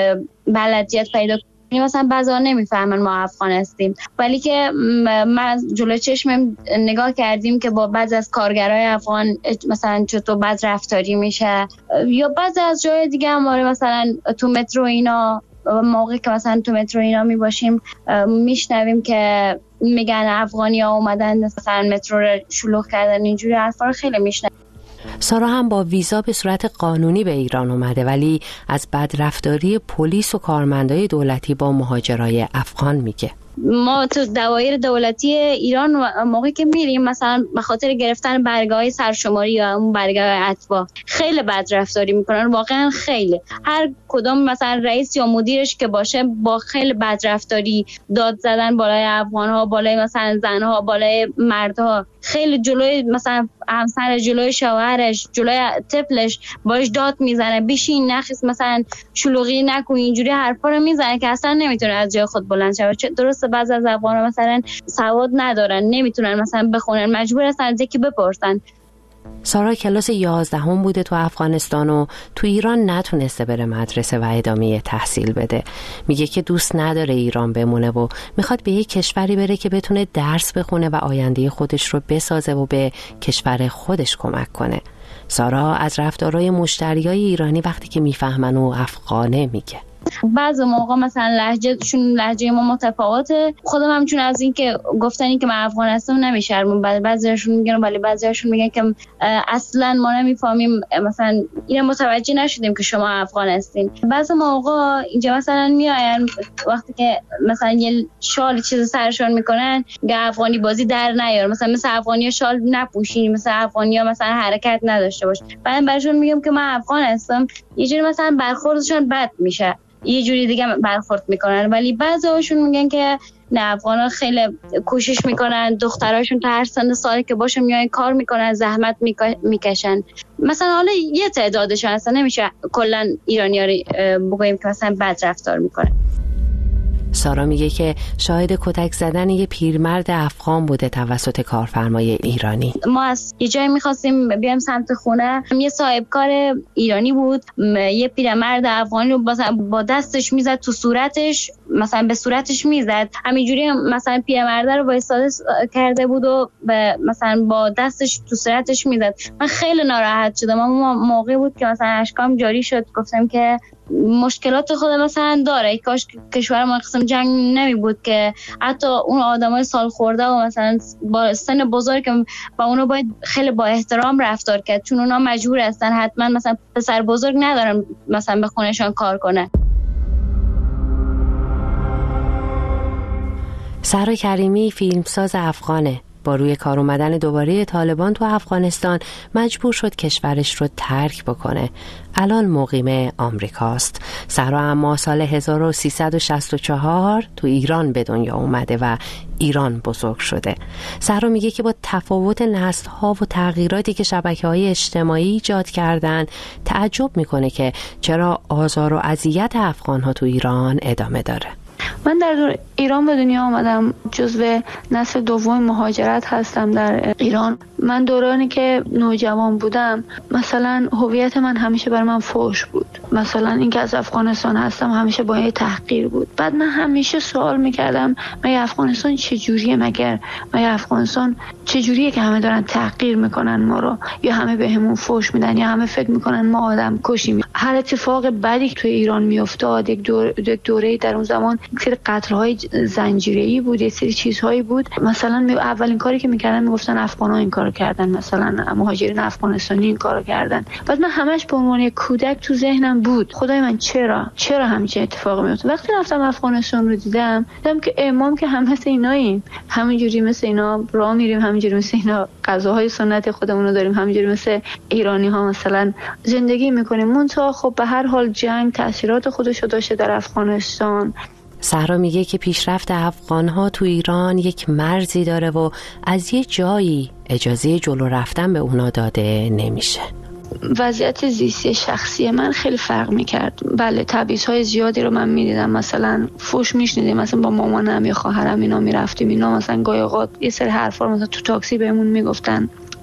بلدیت پیدا کنیم. مثلا بعضا نمیفهمن ما افغان هستیم، ولی که من جلو چشمم نگاه کردیم که با بعضی از کارگرای افغان مثلا چطور بد رفتاری میشه، یا بعضی از جای دیگه هم مثلا تو مترو اینا، موقعی که مثلا تو مترو اینا می باشیم میشنویم که میگن افغانی ها اومدن مثلا مترو رو شلوغ کردن، اینجوری حرفا رو خیلی میشنویم. سارا هم با ویزا به صورت قانونی به ایران اومده، ولی از بدرفتاری پلیس و کارمندای دولتی با مهاجرای افغان میگه. ما تو دوایر دولتی ایران موقعی که میریم مثلا به خاطر گرفتن برگه‌های سرشماری یا اون برگه اتباع خیلی بد رفتاری میکنن، واقعا خیلی. هر کدوم مثلا رئیس یا مدیرش که باشه با خیلی بد رفتاری، داد زدن بالای افغان‌ها، بالای مثلا زن‌ها، بالای مردها، خیلی جلوی مثلا همسر، جلوی شوهرش، جلوی طفلش باش داد میزنه، بیشین نخیس، مثلا شلوغی نکن، اینجوری حرفا رو میزنه که اصلا نمیتونه از جای خود بلند شه. درسته بعضی از افغان‌ها مثلا سواد ندارن، نمیتونن مثلا بخونن، مجبور هستن از یکی بپرسن. سارا کلاس یازدهم بوده تو افغانستان و تو ایران نتونسته بره مدرسه و ادامه تحصیل بده. میگه که دوست نداره ایران بمونه و میخواد به یک کشوری بره که بتونه درس بخونه و آینده خودش رو بسازه و به کشور خودش کمک کنه. سارا از رفتارهای مشتریای ایرانی وقتی که میفهمن و افغانه میگه. بعضی موقع مثلا لهجهشون لهجه ما متفاوته. خودم هم چون از این که گفتنی که من افغان هستم نمیشرمم، بعضیاشون میگن، ولی بعضیاشون میگن که اصلا ما نمیفهمیم، مثلا اینا متوجه نشدیم که شما افغان هستین. بعضی موقع اینجا مثلا میاین وقتی که مثلا یه شال چیز سرشون میکنن، که افغانی بازی در نیار، مثلا مثل افغانی شال نپوشین، مثل افغانی ها مثلا حرکت نداشته باش. بعد براشون میگم که من افغان هستم، یه جوری مثلا برخوردشون بد میشه، یه جوری دیگه برخورد میکنن. ولی بعضی‌هاشون میگن که نه، افغانا خیلی کوشش میکنن، دختراشون تا هر سن سالی که باشه میان کار میکنن، زحمت میکشن. مثلا حالا یه تعدادشون هستن، نمیشه کلا ایرانی‌ها رو بگیم که مثلا بد رفتار میکنن. سارا میگه که شاهد کتک زدن یه پیرمرد افغان بوده توسط کارفرمای ایرانی. ما از یه جایی میخواستیم بیایم سمت خونه، یه صاحبکار ایرانی بود، یه پیرمرد افغانی رو با دستش میزد تو صورتش، مثلا به صورتش میزد، همینجوری مثلا پیرمرد رو وایساده کرده بود و مثلا با دستش تو صورتش میزد. من خیلی ناراحت شدم. اما موقعی بود که مثلا اشکام جاری شد، گفتم که مشکلات خود مثلا داره، کاش کشور ما قسم جنگ نمی بود که حتی اون آدمای سال خورده و مثلا با سن بزرگ با اونو باید خیلی با احترام رفتار کرد، چون اونا مجبور هستن، حتما مثلا پسر بزرگ ندارن مثلا به خونشان کار کنه. سارا کریمی فیلمساز افغانه. با روی کار اومدن دوباره طالبان تو افغانستان مجبور شد کشورش رو ترک بکنه. الان مقیم آمریکاست. سارا اما سال هزار و سیصد و شصت و چهار تو ایران به دنیا اومده و ایران بزرگ شده. سارا میگه که با تفاوت نسل‌ها و تغییراتی که شبکه‌های اجتماعی ایجاد کردن، تعجب میکنه که چرا آزار و اذیت افغان‌ها تو ایران ادامه داره. من در ایران به دنیا آمدم، جزو نسل دوم مهاجرت هستم در ایران. من دورانی که نوجوان بودم، مثلا هویت من همیشه برای من فحش بود. مثلا اینکه از افغانستان هستم همیشه با یه تحقیر بود. بعد من همیشه سوال میکردم مگه افغانستان چجوریه، مگر مگه افغانستان چجوریه که همه دارن تحقیر میکنن ما رو، یا همه بهمون فحش میدن، یا همه فکر میکنن ما آدم کشیم. هر اتفاق بدی که توی ایران میافتاد، یک دور یک دوره در اون زمان یک سری قتل‌های زنجیره‌ای بود، یک سری چیزهایی بود. مثلا اولین کاری که میکردن میگفتن افغان‌ها این کارو کردن، مثلا مهاجرین افغانستانی این کارو کردن. بعد من همش به عنوان یک کودک تو ذهنم بود خدای من چرا چرا همچین اتفاقی میفته. وقتی رفتم افغانستان رو دیدم، دیدم که امام که هم مثل ایناییم، همینجوری مثل اینا راه میریم، همینجوری مثل اینا غذاهای سنتی خودمون رو داریم، همینجوری مثل ایرانی‌ها مثلا زندگی میکنیم. منتها خب به هر حال جنگ تاثیرات خودش رو داشته در افغانستان. سهرا میگه که پیشرفت افغان‌ها تو ایران یک مرزی داره و از یه جایی اجازه جلو رفتن به اونا داده نمیشه. وضعیت زیستی شخصی من خیلی فرق میکرد. بله تبعیض‌های زیادی رو من میدیدم، مثلا فوش میشنیدیم، مثلا با مامانم یا خواهرم اینا میرفتیم، اینا مثلا گاهی اوقات یه سری حرفا مثلا تو تاکسی بهمون میگفتن،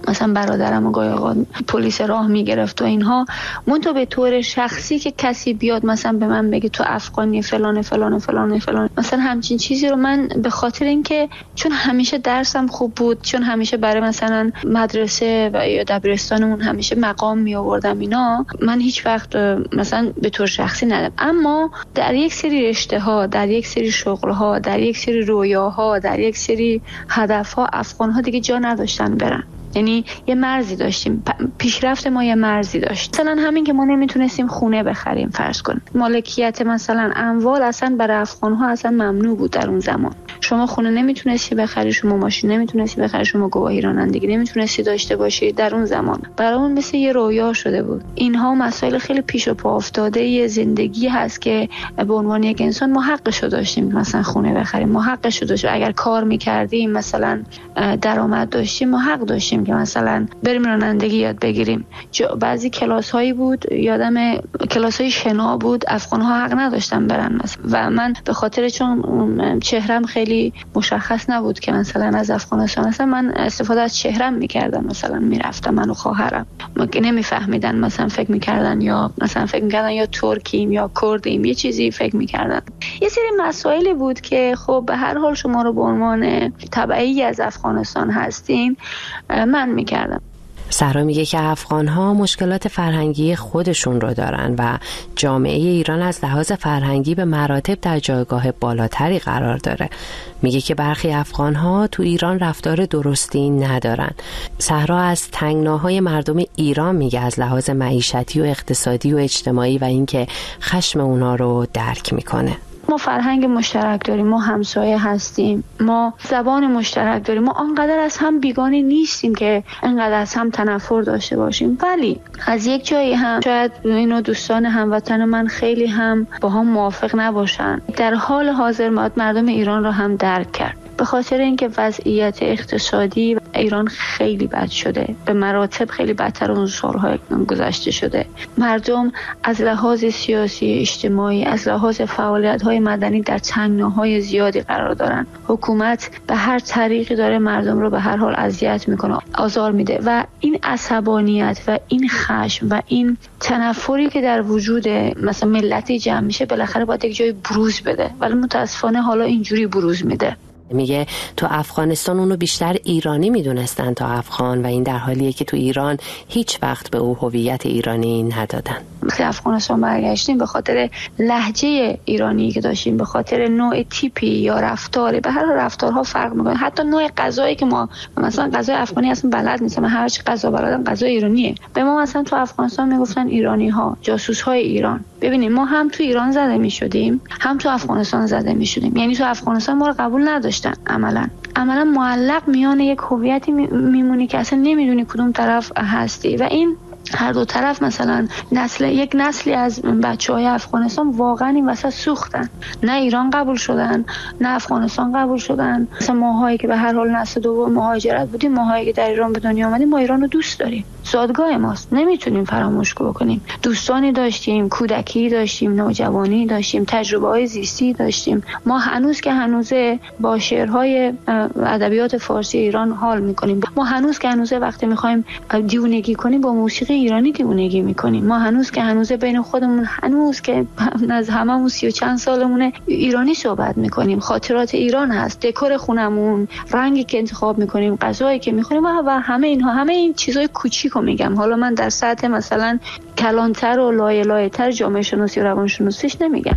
مثلا برادرم و گاهی اوقات پلیس راه میگرفت و اینها. من تو به طور شخصی که کسی بیاد مثلا به من بگه تو افغانی فلان فلان فلان فلان مثلا همچین چیزی رو، من به خاطر اینکه چون همیشه درسم خوب بود، چون همیشه برای مثلا مدرسه و یا دبیرستانمون همیشه مقام می آوردم اینا، من هیچ وقت مثلا به طور شخصی ندادم. اما در یک سری رشته ها، در یک سری شغل ها، در یک سری رویاها، در یک سری هدف ها افغان ها دیگه جا نداشتن برن. یعنی یه مرزی داشتیم، پیشرفت ما یه مرزی داشت. مثلا همین که ما نمیتونستیم خونه بخریم، فرض کن مالکیت مثلا اموال اصلا برای افغان ها اصلا ممنوع بود در اون زمان. شما خونه نمیتونستی بخری، شما ماشین نمیتونستی بخری، شما گواهی رانندگی نمیتونستی داشته باشی. در اون زمان برامون مثل یه رویا شده بود. اینها مسائل خیلی پیش و پا افتاده یه زندگی هست که به عنوان یک انسان ما حقشو داشتیم مثلا خونه بخریم، ما حقشو داشتیم اگر کار میکردیم مثلا درآمد داشتیم، ما حق داشتیم که مثلا بریم رانندگی یاد بگیریم. بعضی کلاس هایی بود، یادم کلاس های شنا بود، افغان ها حق نداشتن برن مثلا. و من به خاطر چون چهرم خیلی مشخص نبود که مثلا از افغانستان، مثلا من استفاده از چهرم میکردم، مثلا میرفتم من و خواهرم، ما که نمیفهمیدن، مثلا فکر میکردن یا مثلا فکر میکردن یا ترکیم یا کردیم، یه چیزی فکر میکردن. یه سری مسائلی بود که خب به هر حال شما رو به عنوان تبعی از افغانستان هستین من میکردم. سهرا میگه که افغان‌ها مشکلات فرهنگی خودشون رو دارن و جامعه ایران از لحاظ فرهنگی به مراتب در جایگاه بالاتری قرار داره. میگه که برخی افغان‌ها تو ایران رفتار درستی ندارن. سهرا از تنگناهای مردم ایران میگه از لحاظ معیشتی و اقتصادی و اجتماعی و اینکه خشم اونا رو درک میکنه. ما فرهنگ مشترک داریم، ما همسایه هستیم، ما زبان مشترک داریم، ما آنقدر از هم بیگانه نیستیم که انقدر از هم تنفر داشته باشیم. ولی از یک جایی هم شاید اینو دوستان هموطن من خیلی هم با هم موافق نباشن. در حال حاضر مردم ایران را هم درک کرد، به خاطر اینکه وضعیت اقتصادی ایران خیلی بد شده، به مراتب خیلی بدتر اون سالهای گذشته شده. مردم از لحاظ سیاسی، اجتماعی، از لحاظ فعالیت‌های مدنی در تنگناهای زیادی قرار دارن. حکومت به هر طریقی داره مردم رو به هر حال اذیت میکنه، آزار میده و این عصبانیت و این خشم و این تنفری که در وجود مثلا ملتی جمع میشه بالاخره باید یک جای بروز بده، ولی متاسفانه حالا اینجوری بروز میده. میگه تو افغانستان اونو بیشتر ایرانی میدونستن تا افغان و این در حالیه که تو ایران هیچ وقت به او هویت ایرانی ندادن. وقتی افغانستان برگشتیم به خاطر لهجه ایرانی که داشتیم، به خاطر نوع تیپی یا رفتاری، به هر رفتارها فرق میکنه. حتی نوع غذایی که ما مثلا غذای افغانی اصلا بلد نیستم، من هر چی غذا بلدم غذای ایرانیه. به ما مثلا تو افغانستان میگفتن ایرانی ها، جاسوس های ایران. ببینید ما هم تو ایران زده میشدیم، هم تو افغانستان زده میشدیم. یعنی تو افغانستان ما رو قبول نداشتن. عملا عملا معلق میان یک هویتی میمونی که اصلا نمیدونی کدوم طرف هستی و این هر دو طرف مثلا نسل یک نسلی از بچه‌های افغانستان واقعا این وسط سوختن، نه ایران قبول شدن نه افغانستان قبول شدن. مثلا ماهایی که به هر حال نسل دوم مهاجرت بودیم، ماهایی که در ایران به دنیا آمدیم، ما ایران رو دوست داریم، زادگاه ماست، نمیتونیم فراموش بکنیم. دوستانی داشتیم، کودکی داشتیم، نوجوانی داشتیم، تجربه‌های زیستی داشتیم. ما هنوز که هنوز با شعرهای ادبیات فارسی ایران حال میکنیم، ما هنوز که هنوز وقتی میخوایم دیوونگی کنیم با موسیقی ایرانی دیوونگی میکنیم، ما هنوز که هنوز بین خودمون هنوز که از هممون سی و چند سالمونه ایرانی صحبت میکنیم. خاطرات ایران هست، دکور خونمون، رنگی که انتخاب میکنیم، غذایی که میخوریم و همه اینها، همه این چیزای کوچیکو میگم. حالا من در سطح مثلا کلانتر و لایه لایه تر جامعه شناسی و روان شناسیش نمیگم.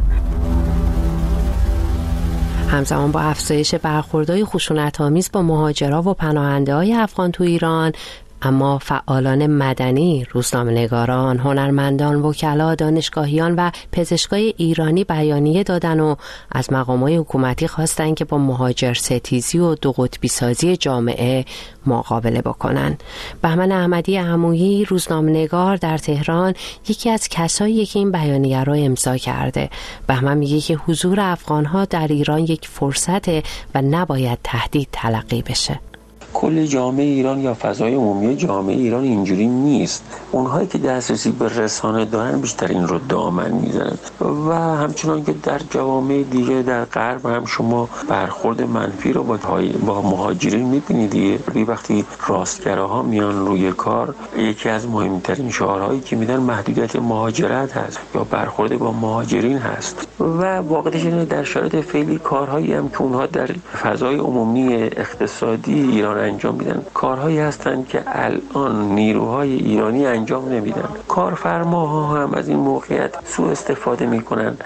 همزمان با افزایش برخوردهای خشونت‌آمیز با مهاجرا و پناهنده‌های افغان تو ایران، اما فعالان مدنی، روزنامه‌نگاران، هنرمندان، وکلا، دانشگاهیان و پزشکای ایرانی بیانیه دادن و از مقامات حکومتی خواستن که با مهاجر ستیزی و دو قطبی سازی جامعه مقابله بکنن. بهمن احمدی عمویی، روزنامه‌نگار در تهران، یکی از کسایی که این بیانیه را امضا کرده. بهمن میگه که حضور افغان‌ها در ایران یک فرصته و نباید تهدید تلقی بشه. کل جامعه ایران یا فضای عمومی جامعه ایران اینجوری نیست. اونهایی که دسترسی به رسانه دارن بیشتر این رو دامن میزنن و همچنان که در جوامع دیگه در غرب هم شما برخورد منفی رو با با مهاجرین میبینید دیگه. وقتی راستگراها میان روی کار، یکی از مهمترین شعارهایی که میدن محدودیت مهاجرت هست یا برخورد با مهاجرین هست و واقعیتش اینه در شرایط فعلی کارهایی هم که اونها در فضای عمومی اقتصادی ایران انجام میدن کارهایی هستند که الان نیروهای ایرانی انجام نمیدن. کارفرماها هم از این موقعیت سوء استفاده میکنن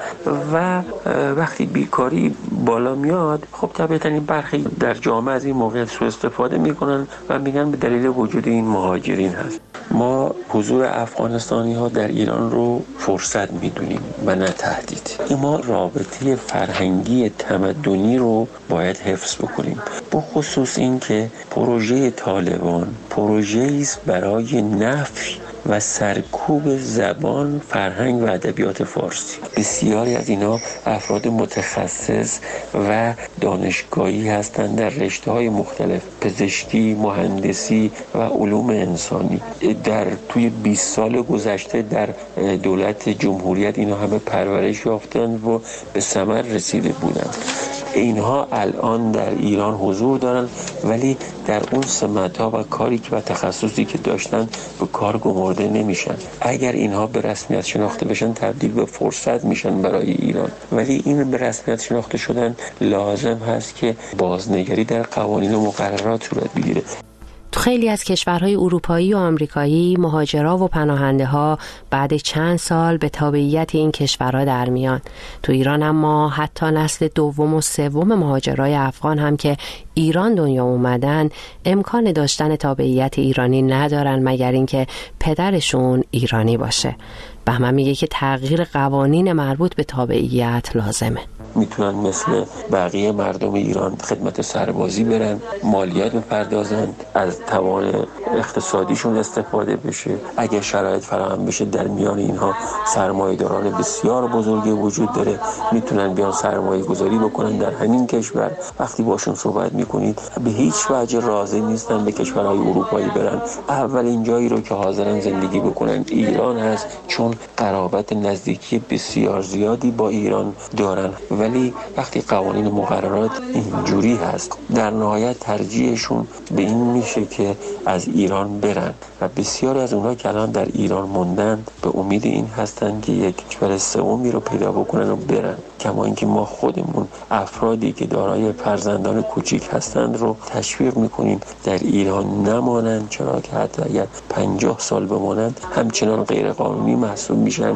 و وقتی بیکاری بالا میاد خب طبیعتاً این برخی در جامعه از این موقعیت سوء استفاده میکنن و میگن به دلیل وجود این مهاجرین هست. ما حضور افغانستانی ها در ایران رو فرصت میدونیم و نه تهدید. ما رابطه فرهنگی تمدنی رو باید حفظ بکنیم، به خصوص این که پروژه طالبان پروژه‌ای است برای نفی و سرکوب زبان، فرهنگ و ادبیات فارسی. بسیاری از اینا افراد متخصص و دانشگاهی هستند در رشته‌های مختلف، پزشکی، مهندسی و علوم انسانی. در توی بیست سال گذشته در دولت جمهوریت اینا همه پرورش یافتند و به ثمر رسیده بودند. اینها الان در ایران حضور دارن ولی در اون سمت‌ها و کاری که و تخصصی که داشتن به کار گمارده نمیشن. اگر اینها به رسمیت شناخته بشن تبدیل به فرصت میشن برای ایران، ولی این به رسمیت شناخته شدن لازم هست که بازنگری در قوانین و مقررات صورت بگیره. تو خیلی از کشورهای اروپایی و آمریکایی مهاجرا و پناهنده ها بعد چند سال به تابعیت این کشورها در میان. تو ایران اما حتی نسل دوم و سوم مهاجرای افغان هم که ایران دنیا اومدن امکان داشتن تابعیت ایرانی ندارن مگر اینکه پدرشون ایرانی باشه. بهمن میگه که تغییر قوانین مربوط به تابعیت لازمه. میتونن مثل بقیه مردم ایران خدمت سربازی برن، مالیات بپردازن، از توان اقتصادیشون استفاده بشه. اگه شرایط فراهم بشه در میان اینها سرمایه‌داران بسیار بزرگی وجود داره، میتونن بیان سرمایه گذاری بکنن در همین کشور. وقتی باشون صحبت میکنید به هیچ وجه راضی نیستن به کشورهای اروپایی برن. اولین جایی رو که حاضرن زندگی بکنن ایران هست، چون قرابت نزدیکی بسیار زیادی با ایران دارن. ولی وقتی قوانین مقررات اینجوری هست در نهایت ترجیحشون به این میشه که از ایران برن و بسیاری از اونها که الان در ایران موندن به امید این هستن که یک کشور سومی رو پیدا بکنن و برن. کما اینکه ما خودمون افرادی که دارای فرزندان کوچیک هستند رو تشویق میکنیم در ایران نمانند، چرا که حتی اگر پنجاه سال بمانند همچنان غیر قانونی محسوب میشن.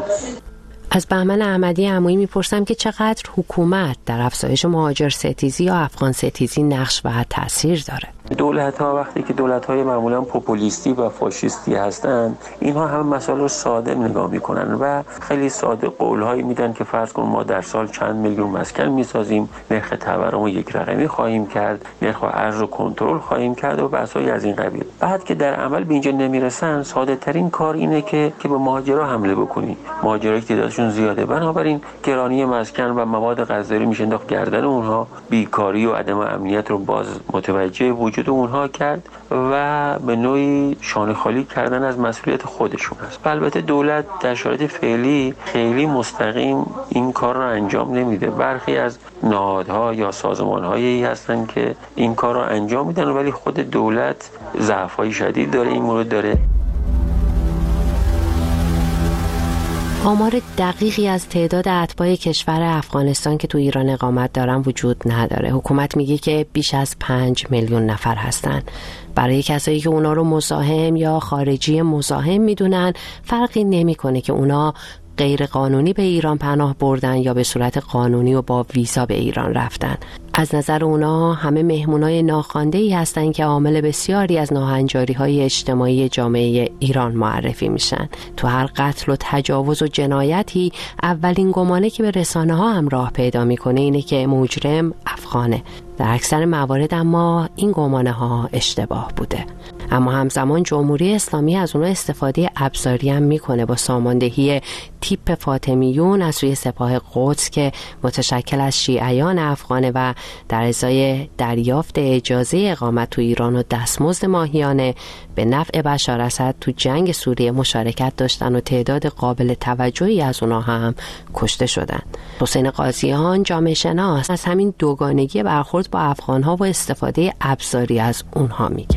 از بهمن احمدی عمویی میپرسم که چقدر حکومت در افزایش مهاجر ستیزی یا افغان ستیزی نقش و تاثیر داره. دولت ها وقتی که دولت های معمولا پوپولیستی و فاشیستی هستند، اینها هم مسائل رو ساده نگاه میکنن و خیلی ساده قول هایی میدن که فرض کن ما در سال چند میلیون مسکن میسازیم، نرخ تورم رو یک رقمی خواهیم کرد، نرخ ارز رو کنترل خواهیم کرد و بحثایی از این قبیل. بعد که در عمل به اینجا نمیرسن، ساده ترین کار اینه که که به مهاجرا حمله بکنی. مهاجرایی که تعدادشون زیاده، بنابراین گرانی مسکن و مواد غذایی میشه انداخت گردن اونها، بیکاری و عدم امنیت رو باز متوجه وجود اونها کرد و به نوعی شانه خالی کردن از مسئولیت خودشون است. البته دولت در شرایط فعلی خیلی مستقیم این کار رو انجام نمیده. برخی از نهادها یا سازمان‌هایی هستن که این کار رو انجام میدن ولی خود دولت ضعف‌های شدید داره این مورد داره. آمار دقیقی از تعداد اتباع کشور افغانستان که تو ایران اقامت دارن وجود نداره. حکومت میگه که بیش از پنج میلیون نفر هستن. برای کسایی که اونا رو مزاحم یا خارجی مزاحم میدونن فرقی نمیکنه که اونا غیر قانونی به ایران پناه بردن یا به صورت قانونی و با ویزا به ایران رفتن. از نظر اونا همه مهمونای ناخوانده‌ای هستن که عامل بسیاری از ناهنجاری‌های اجتماعی جامعه ایران معرفی میشن. تو هر قتل و تجاوز و جنایتی اولین گمانه که به رسانه‌ها هم راه پیدا میکنه اینه که مجرم افغانه. در اکثر موارد اما این گمانه ها اشتباه بوده. اما همزمان جمهوری اسلامی از اونها استفاده ابزاری هم میکنه با ساماندهی تیپ فاطمیون از روی سپاه قدس که متشکل از شیعیان افغانه و در ازای دریافت اجازه اقامت تو ایران و دستمزد ماهیانه به نفع بشار اسد تو جنگ سوریه مشارکت داشتن و تعداد قابل توجهی از اونها هم کشته شدن. حسین قاضیان جامعه شناس از همین دوگانگی برخورد با افغانها و استفاده ابزاری از اونها میگه.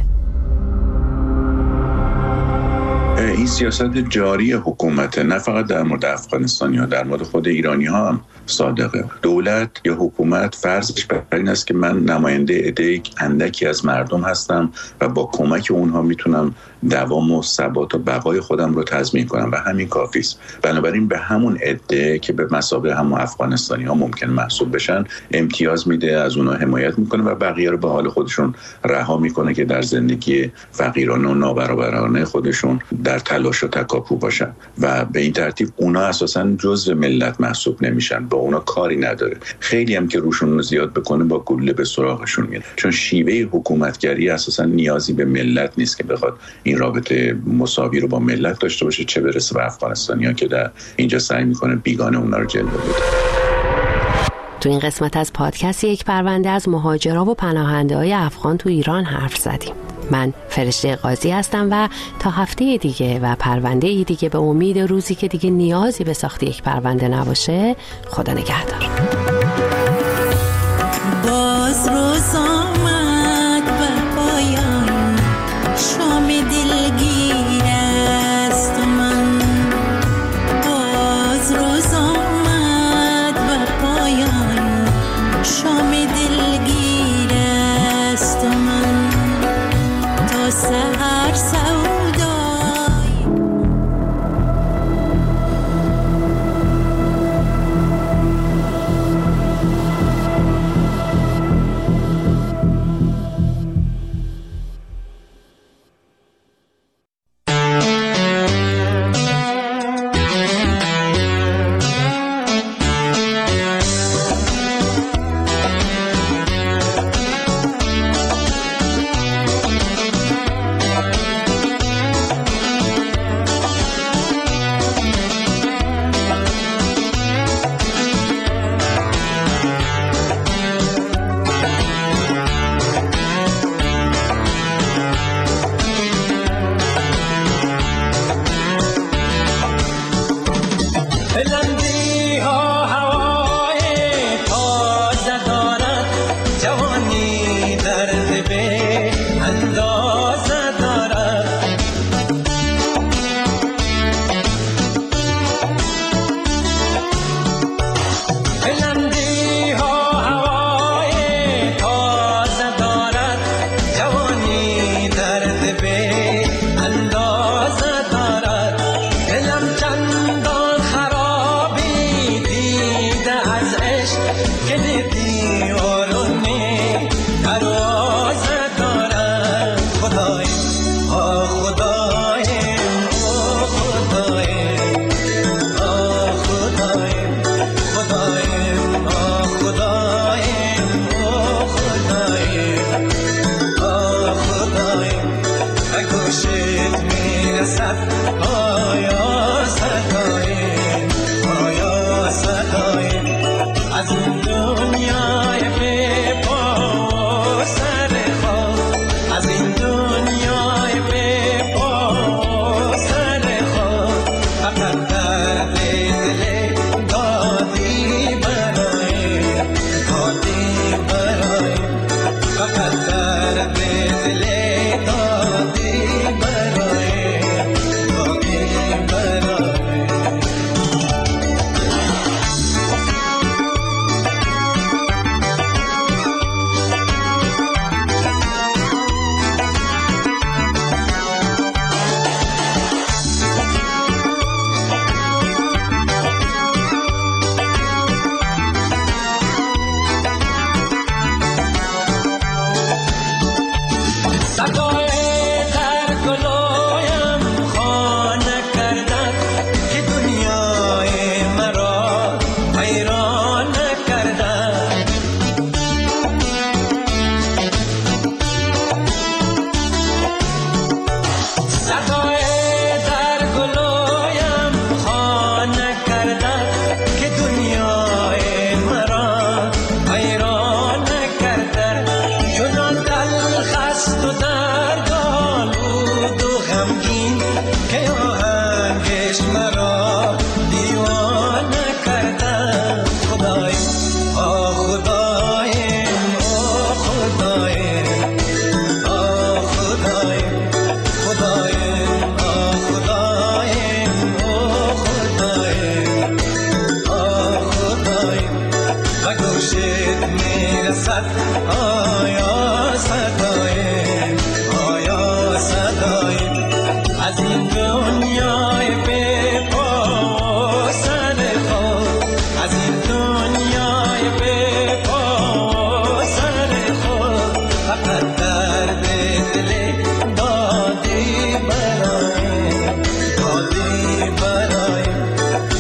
این سیاست جاری حکومت نه فقط در مورد افغانستانی ها، در مورد خود ایرانی ها هم صادقه. دولت یا حکومت فرضش بر این است که من نماینده عده اندکی از مردم هستم و با کمک اونها میتونم دوام و ثبات و بقای خودم رو تضمین کنم و همین کافی است. بنابراین به همون عده که به مثابه همون افغانستانی ها ممکن محسوب بشن امتیاز میده، از اونها حمایت میکنه و بقیه رو به حال خودشون رها میکنه که در زندگی فقیرانه و نابرابرانه خودشون در تلاش و تکاپو باشن و به این ترتیب اونا اساساً جزء ملت محسوب نمیشن، با اونا کاری نداره. خیلی هم که روشون رو زیاد بکنه با گلوله به سراغشون میره، چون شیوه حکومتگری اساساً نیازی به ملت نیست که بخواد این رابطه مساوی رو با ملت داشته باشه، چه برسه به افغانستانی‌ها که در اینجا سعی میکنه بیگانه اونا رو جلوه بده. تو این قسمت از پادکست یک پرونده از مهاجرا و پناهنده های افغان تو ایران حرف زدیم. من فرشته قاضی هستم و تا هفته دیگه و پرونده دیگه به امید روزی که دیگه نیازی به ساخت یک پرونده نباشه، خدا نگهدار. باز روز آمد و پایان شام دلگیر است من، باز روز آمد و پایان شام دلگیر است من، تا سحر سودای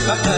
فقط